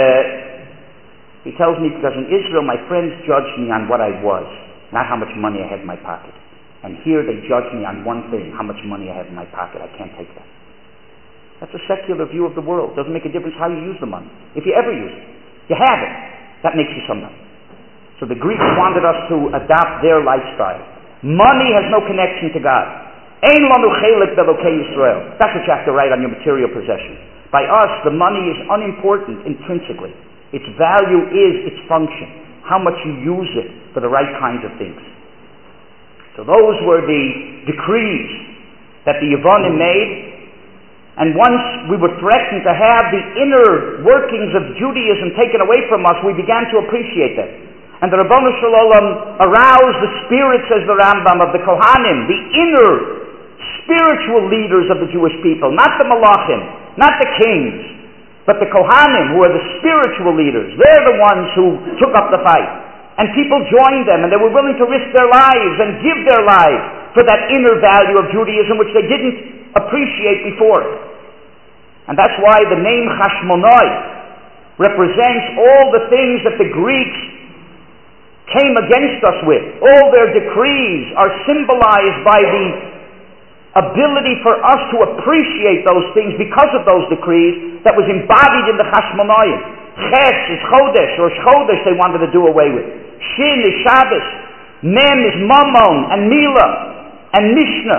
he tells me, because in Israel, my friends judged me on what I was, not how much money I had in my pocket. And here they judge me on one thing, how much money I have in my pocket. I can't take that. That's a secular view of the world. Doesn't make a difference how you use the money. If you ever use it, you have it. That makes you somebody. So the Greeks wanted us to adopt their lifestyle. Money has no connection to God. Ein lanu chelik b'elokei Yisrael. That's what you have to write on your material possessions. By us, the money is unimportant intrinsically. Its value is its function. How much you use it for the right kinds of things. So those were the decrees that the Yevonim made. And once we were threatened to have the inner workings of Judaism taken away from us, we began to appreciate them. And the Rabbanu Shalom aroused the spirit, says the Rambam, of the Kohanim, the inner spiritual leaders of the Jewish people, not the Malachim, not the kings, but the Kohanim, who are the spiritual leaders. They're the ones who took up the fight. And people joined them, and they were willing to risk their lives and give their lives for that inner value of Judaism, which they didn't appreciate before. And that's why the name Hashmonai represents all the things that the Greeks came against us with. All their decrees are symbolized by the ability for us to appreciate those things because of those decrees that was embodied in the Hashmonayim. Ches is Chodesh, or Chodesh they wanted to do away with. Shin is Shabbos. Mem is Mammon and Mila and Mishnah.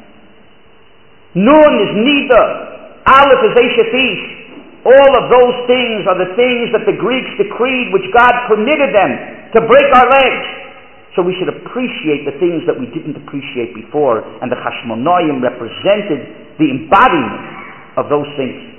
Nun is Nida. Aleph is Eshefish. All of those things are the things that the Greeks decreed, which God permitted them to break our legs. So we should appreciate the things that we didn't appreciate before, and the Hashmonayim represented the embodiment of those things.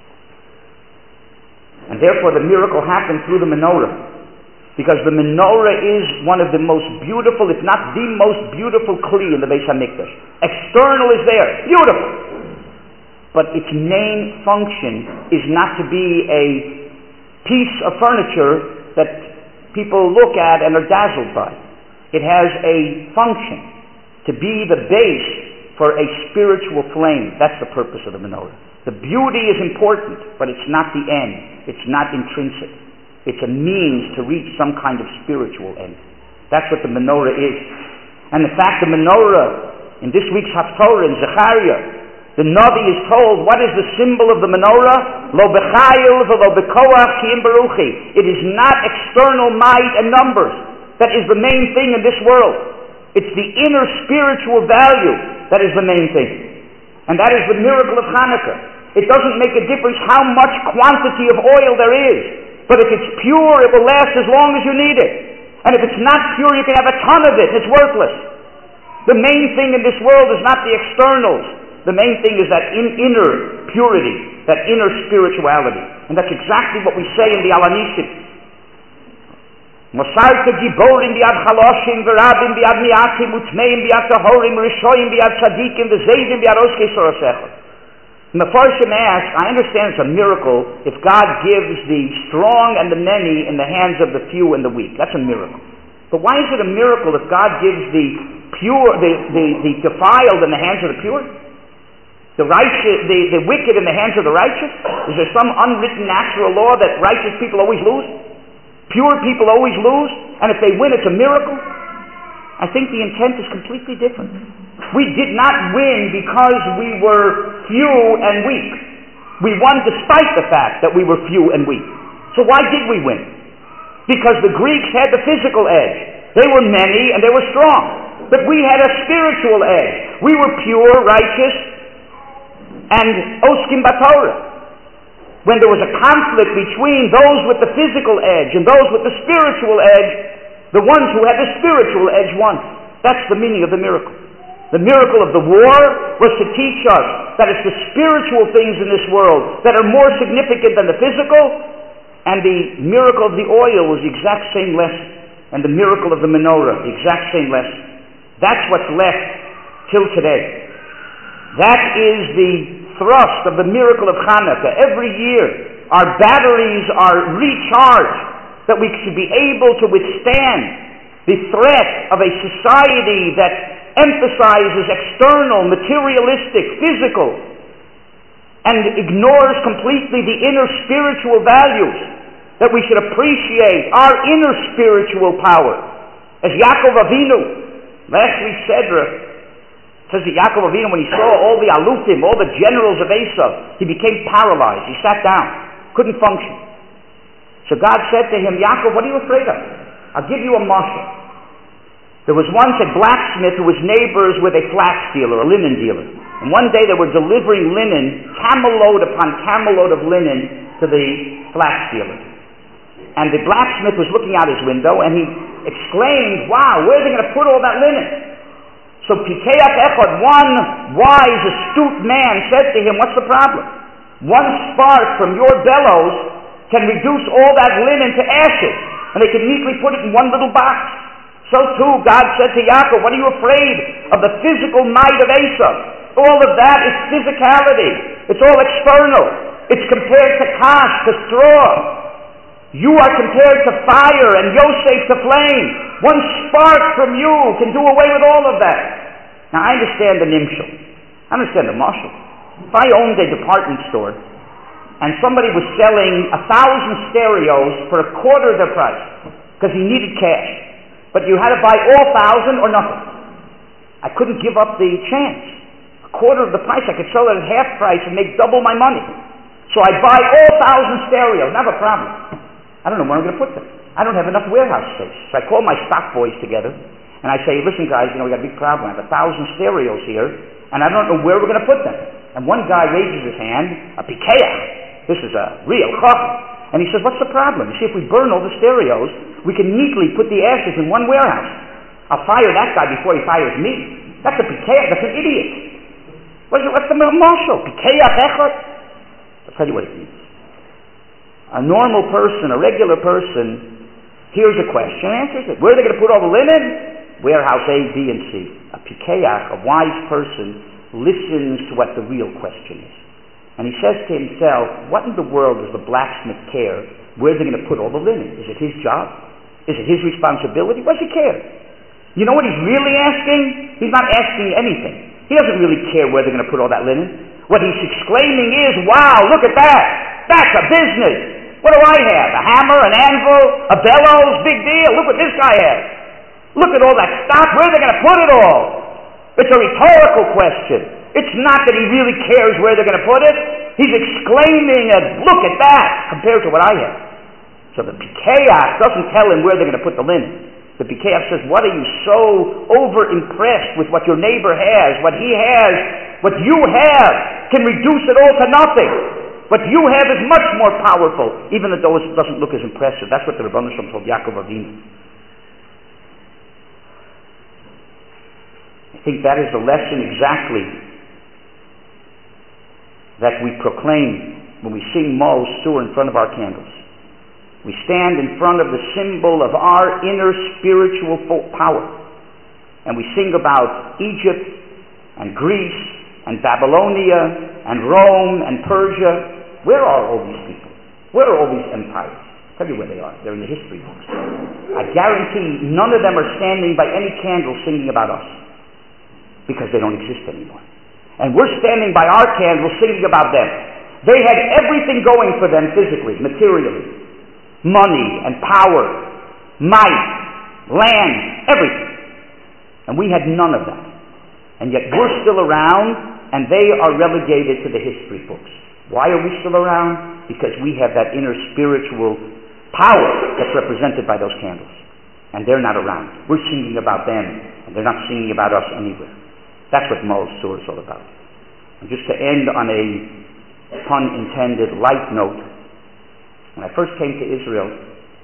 And therefore the miracle happened through the menorah. Because the menorah is one of the most beautiful, if not the most beautiful kli in the Beis HaMikdash. External is there, beautiful. But its main function is not to be a piece of furniture that people look at and are dazzled by. It has a function to be the base for a spiritual flame. That's the purpose of the menorah. The beauty is important, but it's not the end. It's not intrinsic. It's a means to reach some kind of spiritual end. That's what the menorah is. And in fact, the menorah In this week's Haftorah in Zechariah, the Navi is told, what is the symbol of the menorah? Lo b'chayil v'lo b'koach ki im beruchi. It is not external might and numbers that is the main thing in this world. It's the inner spiritual value that is the main thing. And that is the miracle of Hanukkah. It doesn't make a difference how much quantity of oil there is. But if it's pure, it will last as long as you need it. And if it's not pure, you can have a ton of it and it's worthless. The main thing in this world is not the externals. The main thing is that in inner purity, that inner spirituality. And that's exactly what we say in the Alanisim. Mosarta giborim biad chaloshim v'rabim biad miatim utmeim biad tahorim rishoyim biad tzadikim v'zeidim biad oskei sorosecha. Mefarshim asks, I understand it's a miracle if God gives the strong and the many in the hands of the few and the weak. That's a miracle. But why is it a miracle if God gives the pure, the, the, the defiled in the hands of the pure? The righteous, the, the wicked in the hands of the righteous? Is there some unwritten natural law that righteous people always lose? Pure people always lose? And if they win, it's a miracle? I think the intent is completely different. We did not win because we were few and weak. We won despite the fact that we were few and weak. So why did we win? Because the Greeks had the physical edge. They were many and they were strong. But we had a spiritual edge. We were pure, righteous, and oskim batorah. When there was a conflict between those with the physical edge and those with the spiritual edge, the ones who had the spiritual edge won. That's the meaning of the miracle. The miracle of the war was to teach us that it's the spiritual things in this world that are more significant than the physical, and the miracle of the oil was the exact same lesson, and the miracle of the menorah, the exact same lesson. That's what's left till today. That is the thrust of the miracle of Hanukkah. Every year, our batteries are recharged that we should be able to withstand the threat of a society that emphasizes external, materialistic, physical, and ignores completely the inner spiritual values, that we should appreciate our inner spiritual power. As Yaakov Avinu, last week's Sedra, says that Yaakov Avinu, when he saw all the alufim, all the generals of Esav, he became paralyzed. He sat down, couldn't function. So God said to him, Yaakov, what are you afraid of? I'll give you a marshal. There was once a blacksmith who was neighbors with a flax dealer, a linen dealer. And one day they were delivering linen, camel load upon camel load of linen, to the flax dealer. And the blacksmith was looking out his window and he exclaimed, wow, where are they going to put all that linen? So Pikeach Echad, one wise, astute man, said to him, what's the problem? One spark from your bellows can reduce all that linen to ashes, and they can neatly put it in one little box. So too, God said to Yaakov, what are you afraid of the physical might of Esav? All of that is physicality. It's all external. It's compared to kash, to straw. You are compared to fire and Yosef to flame. One spark from you can do away with all of that. Now I understand the nimshal. I understand the marshal. If I owned a department store and somebody was selling a thousand stereos for a quarter of their price because he needed cash, but you had to buy all thousand or nothing, I couldn't give up the chance. A quarter of the price, I could sell it at half price and make double my money. So I buy all thousand stereos, not a problem. I don't know where I'm going to put them. I don't have enough warehouse space. So I call my stock boys together, and I say, listen guys, you know, we got a big problem. I have a thousand stereos here, and I don't know where we're going to put them. And one guy raises his hand, a pikeach. This is a real chacham. And he says, what's the problem? You see, if we burn all the stereos, we can neatly put the ashes in one warehouse. I'll fire that guy before he fires me. That's a pikeach. That's an idiot. What's, what's the marshal? Pikeach echad? I'll tell you what it means. A normal person, a regular person, hears a question, answers it. Where are they going to put all the linen? Warehouse A, B, and C. A pikeach, a wise person, listens to what the real question is. And he says to himself, what in the world does the blacksmith care? Where are they going to put all the linen? Is it his job? Is it his responsibility? What does he care? You know what he's really asking? He's not asking anything. He doesn't really care where they're going to put all that linen. What he's exclaiming is, wow, look at that! That's a business! What do I have? A hammer, an anvil, a bellows? Big deal. Look what this guy has. Look at all that stock. Where are they going to put it all? It's a rhetorical question. It's not that he really cares where they're going to put it. He's exclaiming, look at that, compared to what I have. So the Pikeach doesn't tell him where they're going to put the linen. The Pikeach says, what are you so over-impressed with what your neighbor has? What he has, what you have, can reduce it all to nothing. What you have is much more powerful, even though it doesn't look as impressive. That's what the Rebbeinu Shalom told Yaakov Avinu. I think that is the lesson exactly that we proclaim when we sing Maoz Tzur in front of our candles. We stand in front of the symbol of our inner spiritual power, and we sing about Egypt and Greece and Babylonia and Rome and Persia. Where are all these people? Where are all these empires? I'll tell you where they are. They're in the history books. I guarantee none of them are standing by any candle singing about us, because they don't exist anymore. And we're standing by our candles singing about them. They had everything going for them physically, materially. Money and power, might, land, everything. And we had none of that. And yet we're still around, and they are relegated to the history books. Why are we still around? Because we have that inner spiritual power that's represented by those candles. And they're not around. We're singing about them, and they're not singing about us anywhere. That's what Maoz Tzur is all about. And just to end on a pun intended light note, when I first came to Israel,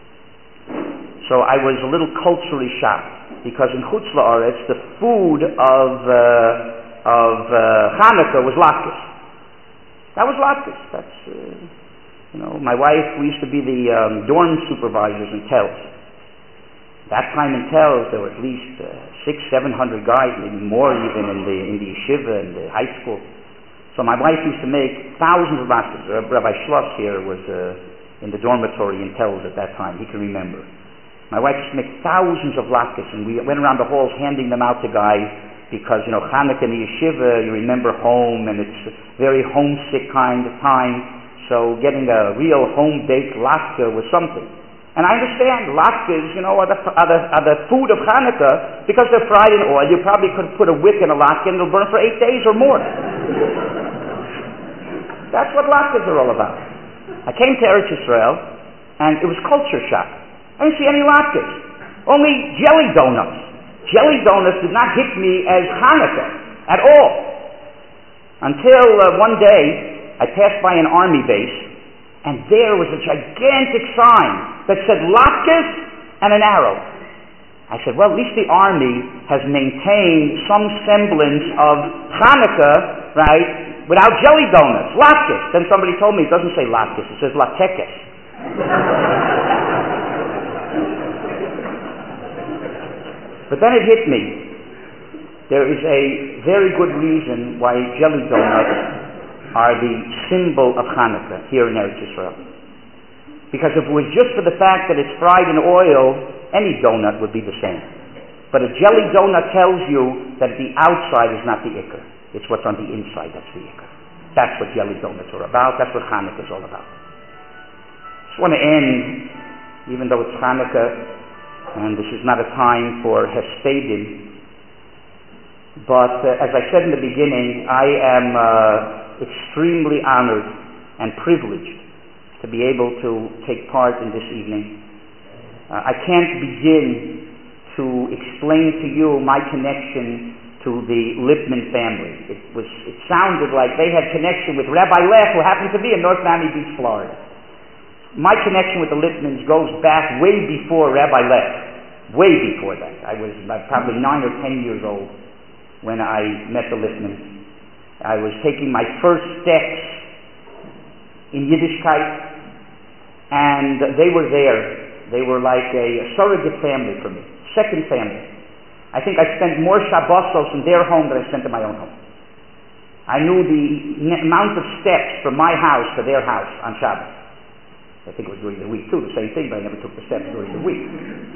so I was a little culturally shocked, because in Chutz La'aretz the food of uh, of uh, Hanukkah was latkes. That was latkes. That's uh, you know, my wife, we used to be the um, dorm supervisors in Telz. That time in Telz, there were at least uh, six, seven hundred guys, maybe more even in the in the yeshiva and the high school. So my wife used to make thousands of latkes. Rabbi Schloss here was uh, in the dormitory in Telz at that time. He can remember. My wife used to make thousands of latkes, and we went around the halls handing them out to guys, because, you know, Hanukkah in the yeshiva, you remember home, and it's a very homesick kind of time, so getting a real home-baked latke was something. And I understand, latkes, you know, are the, are, the, are the food of Hanukkah, because they're fried in oil. You probably could put a wick in a latke and it'll burn for eight days or more. That's what latkes are all about. I came to Eretz Yisrael, and it was culture shock. I didn't see any latkes, only jelly donuts. Jelly donuts did not hit me as Hanukkah at all. Until uh, one day, I passed by an army base, and there was a gigantic sign that said latkes and an arrow. I said, well, at least the army has maintained some semblance of Hanukkah, right, without jelly donuts, latkes. Then somebody told me it doesn't say latkes, it says latkes. But then it hit me. There is a very good reason why jelly donuts are the symbol of Hanukkah here in Eretz Yisrael. Because if it was just for the fact that it's fried in oil, any donut would be the same. But a jelly donut tells you that the outside is not the ikar. It's what's on the inside that's the ikar. That's what jelly donuts are about. That's what Hanukkah is all about. I just want to end, even though it's Hanukkah, and this is not a time for hespedim, but uh, as I said in the beginning, I am uh, extremely honored and privileged to be able to take part in this evening. Uh, I can't begin to explain to you my connection to the Lipman family. It was. It sounded like they had connection with Rabbi Leff, who happened to be in North Miami Beach, Florida. My connection with the Lipmans goes back way before Rabbi Leff, way before that. I was probably nine or ten years old when I met the Lipmans. I was taking my first steps in Yiddishkeit, and they were there. They were like a surrogate family for me, second family. I think I spent more Shabbosos in their home than I spent in my own home. I knew the amount of steps from my house to their house on Shabbos. I think it was during the week too, the same thing, but I never took the steps during the week.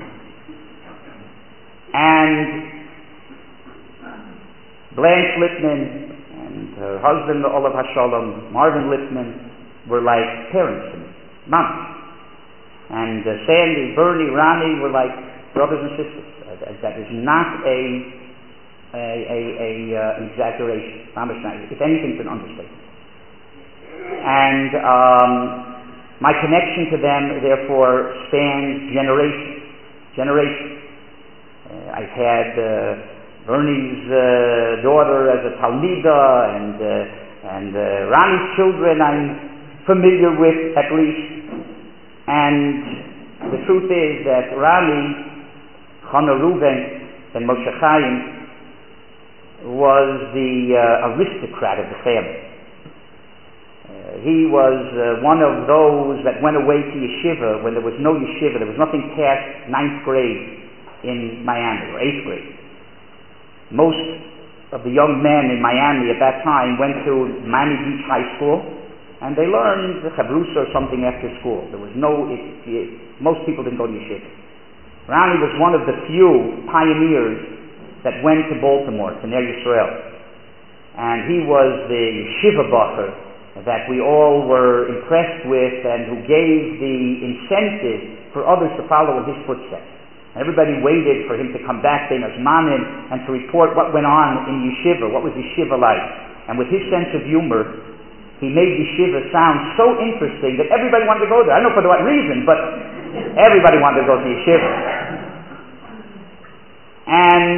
And Blanche Lipman and her husband, Olav Hashalom, Marvin Lipman, were like parents to me, mom. And uh, Sandy, Bernie, Ronnie were like brothers and sisters. Uh, that is not a a, a, a uh, an exaggeration. If anything, it's an understatement. And um, my connection to them, therefore, spans generation. Generation. Uh, I've had uh, Bernie's uh, daughter as a Talmida, and uh, and uh, Rani's children I'm familiar with, at least. And the truth is that Rani, Chana Reuven, and Moshe Chaim was the uh, aristocrat of the family. Uh, he was uh, one of those that went away to yeshiva when there was no yeshiva. There was nothing past ninth grade in Miami, or eighth grade. Most of the young men in Miami at that time went to Miami Beach High School, and they learned the Chavrusa or something after school. There was no, it, it, most people didn't go to yeshiva. Rani was one of the few pioneers that went to Baltimore, to Ner Yisrael. And he was the yeshiva bacher that we all were impressed with, and who gave the incentive for others to follow in his footsteps. And everybody waited for him to come back, Ben Azmanin, and to report what went on in yeshiva, what was yeshiva like. And with his sense of humor, he made yeshiva sound so interesting that everybody wanted to go there. I don't know for what reason, but everybody wanted to go to yeshiva. And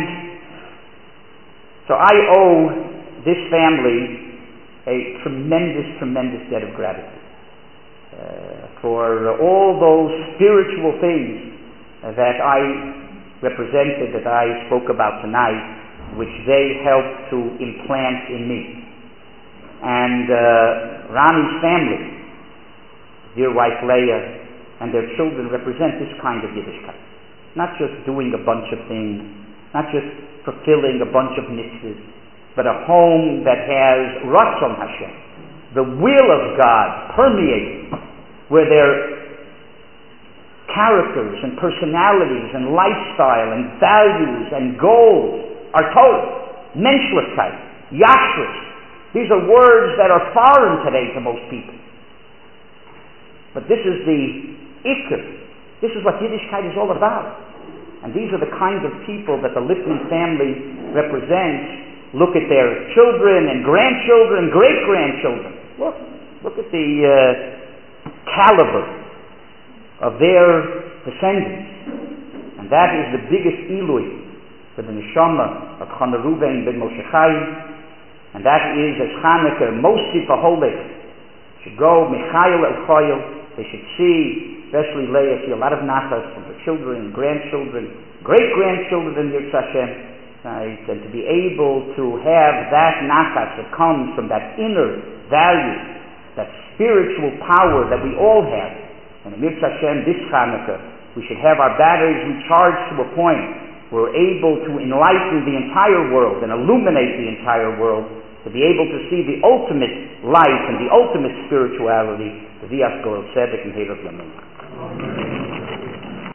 so I owe this family a tremendous, tremendous debt of gratitude uh, for all those spiritual things that I represented, that I spoke about tonight, which they helped to implant in me. And uh, Rani's family, dear wife Leah, and their children represent this kind of Yiddishkeit. Not just doing a bunch of things, not just fulfilling a bunch of mitzvahs, but a home that has Ratzon Hashem, the will of God permeating, where their characters and personalities and lifestyle and values and goals are Torah, Menschlichkeit, Yashrus. These are words that are foreign today to most people. But this is the Iker. This is what Yiddishkeit is all about. And these are the kinds of people that the Lipman family represents. Look at their children and grandchildren, great-grandchildren. Look, look at the uh, caliber of their descendants. And that is the biggest Ilui for the neshama of Chana Reuven ben Moshe Chaim. And that is, as Chanukah, Mosif HaHolech should go, Michael El Choyel, they should see, especially Leah, see a lot of nachas from her children, grandchildren, great-grandchildren in Yirtzeh Hashem, right? And to be able to have that nachas that comes from that inner value, that spiritual power that we all have. And in Yirtzeh Hashem, this Chanukah, we should have our batteries recharged to a point where we're able to enlighten the entire world and illuminate the entire world, to be able to see the ultimate life and the ultimate spirituality, the Vias Goel Tzedek and Heirav Yamin.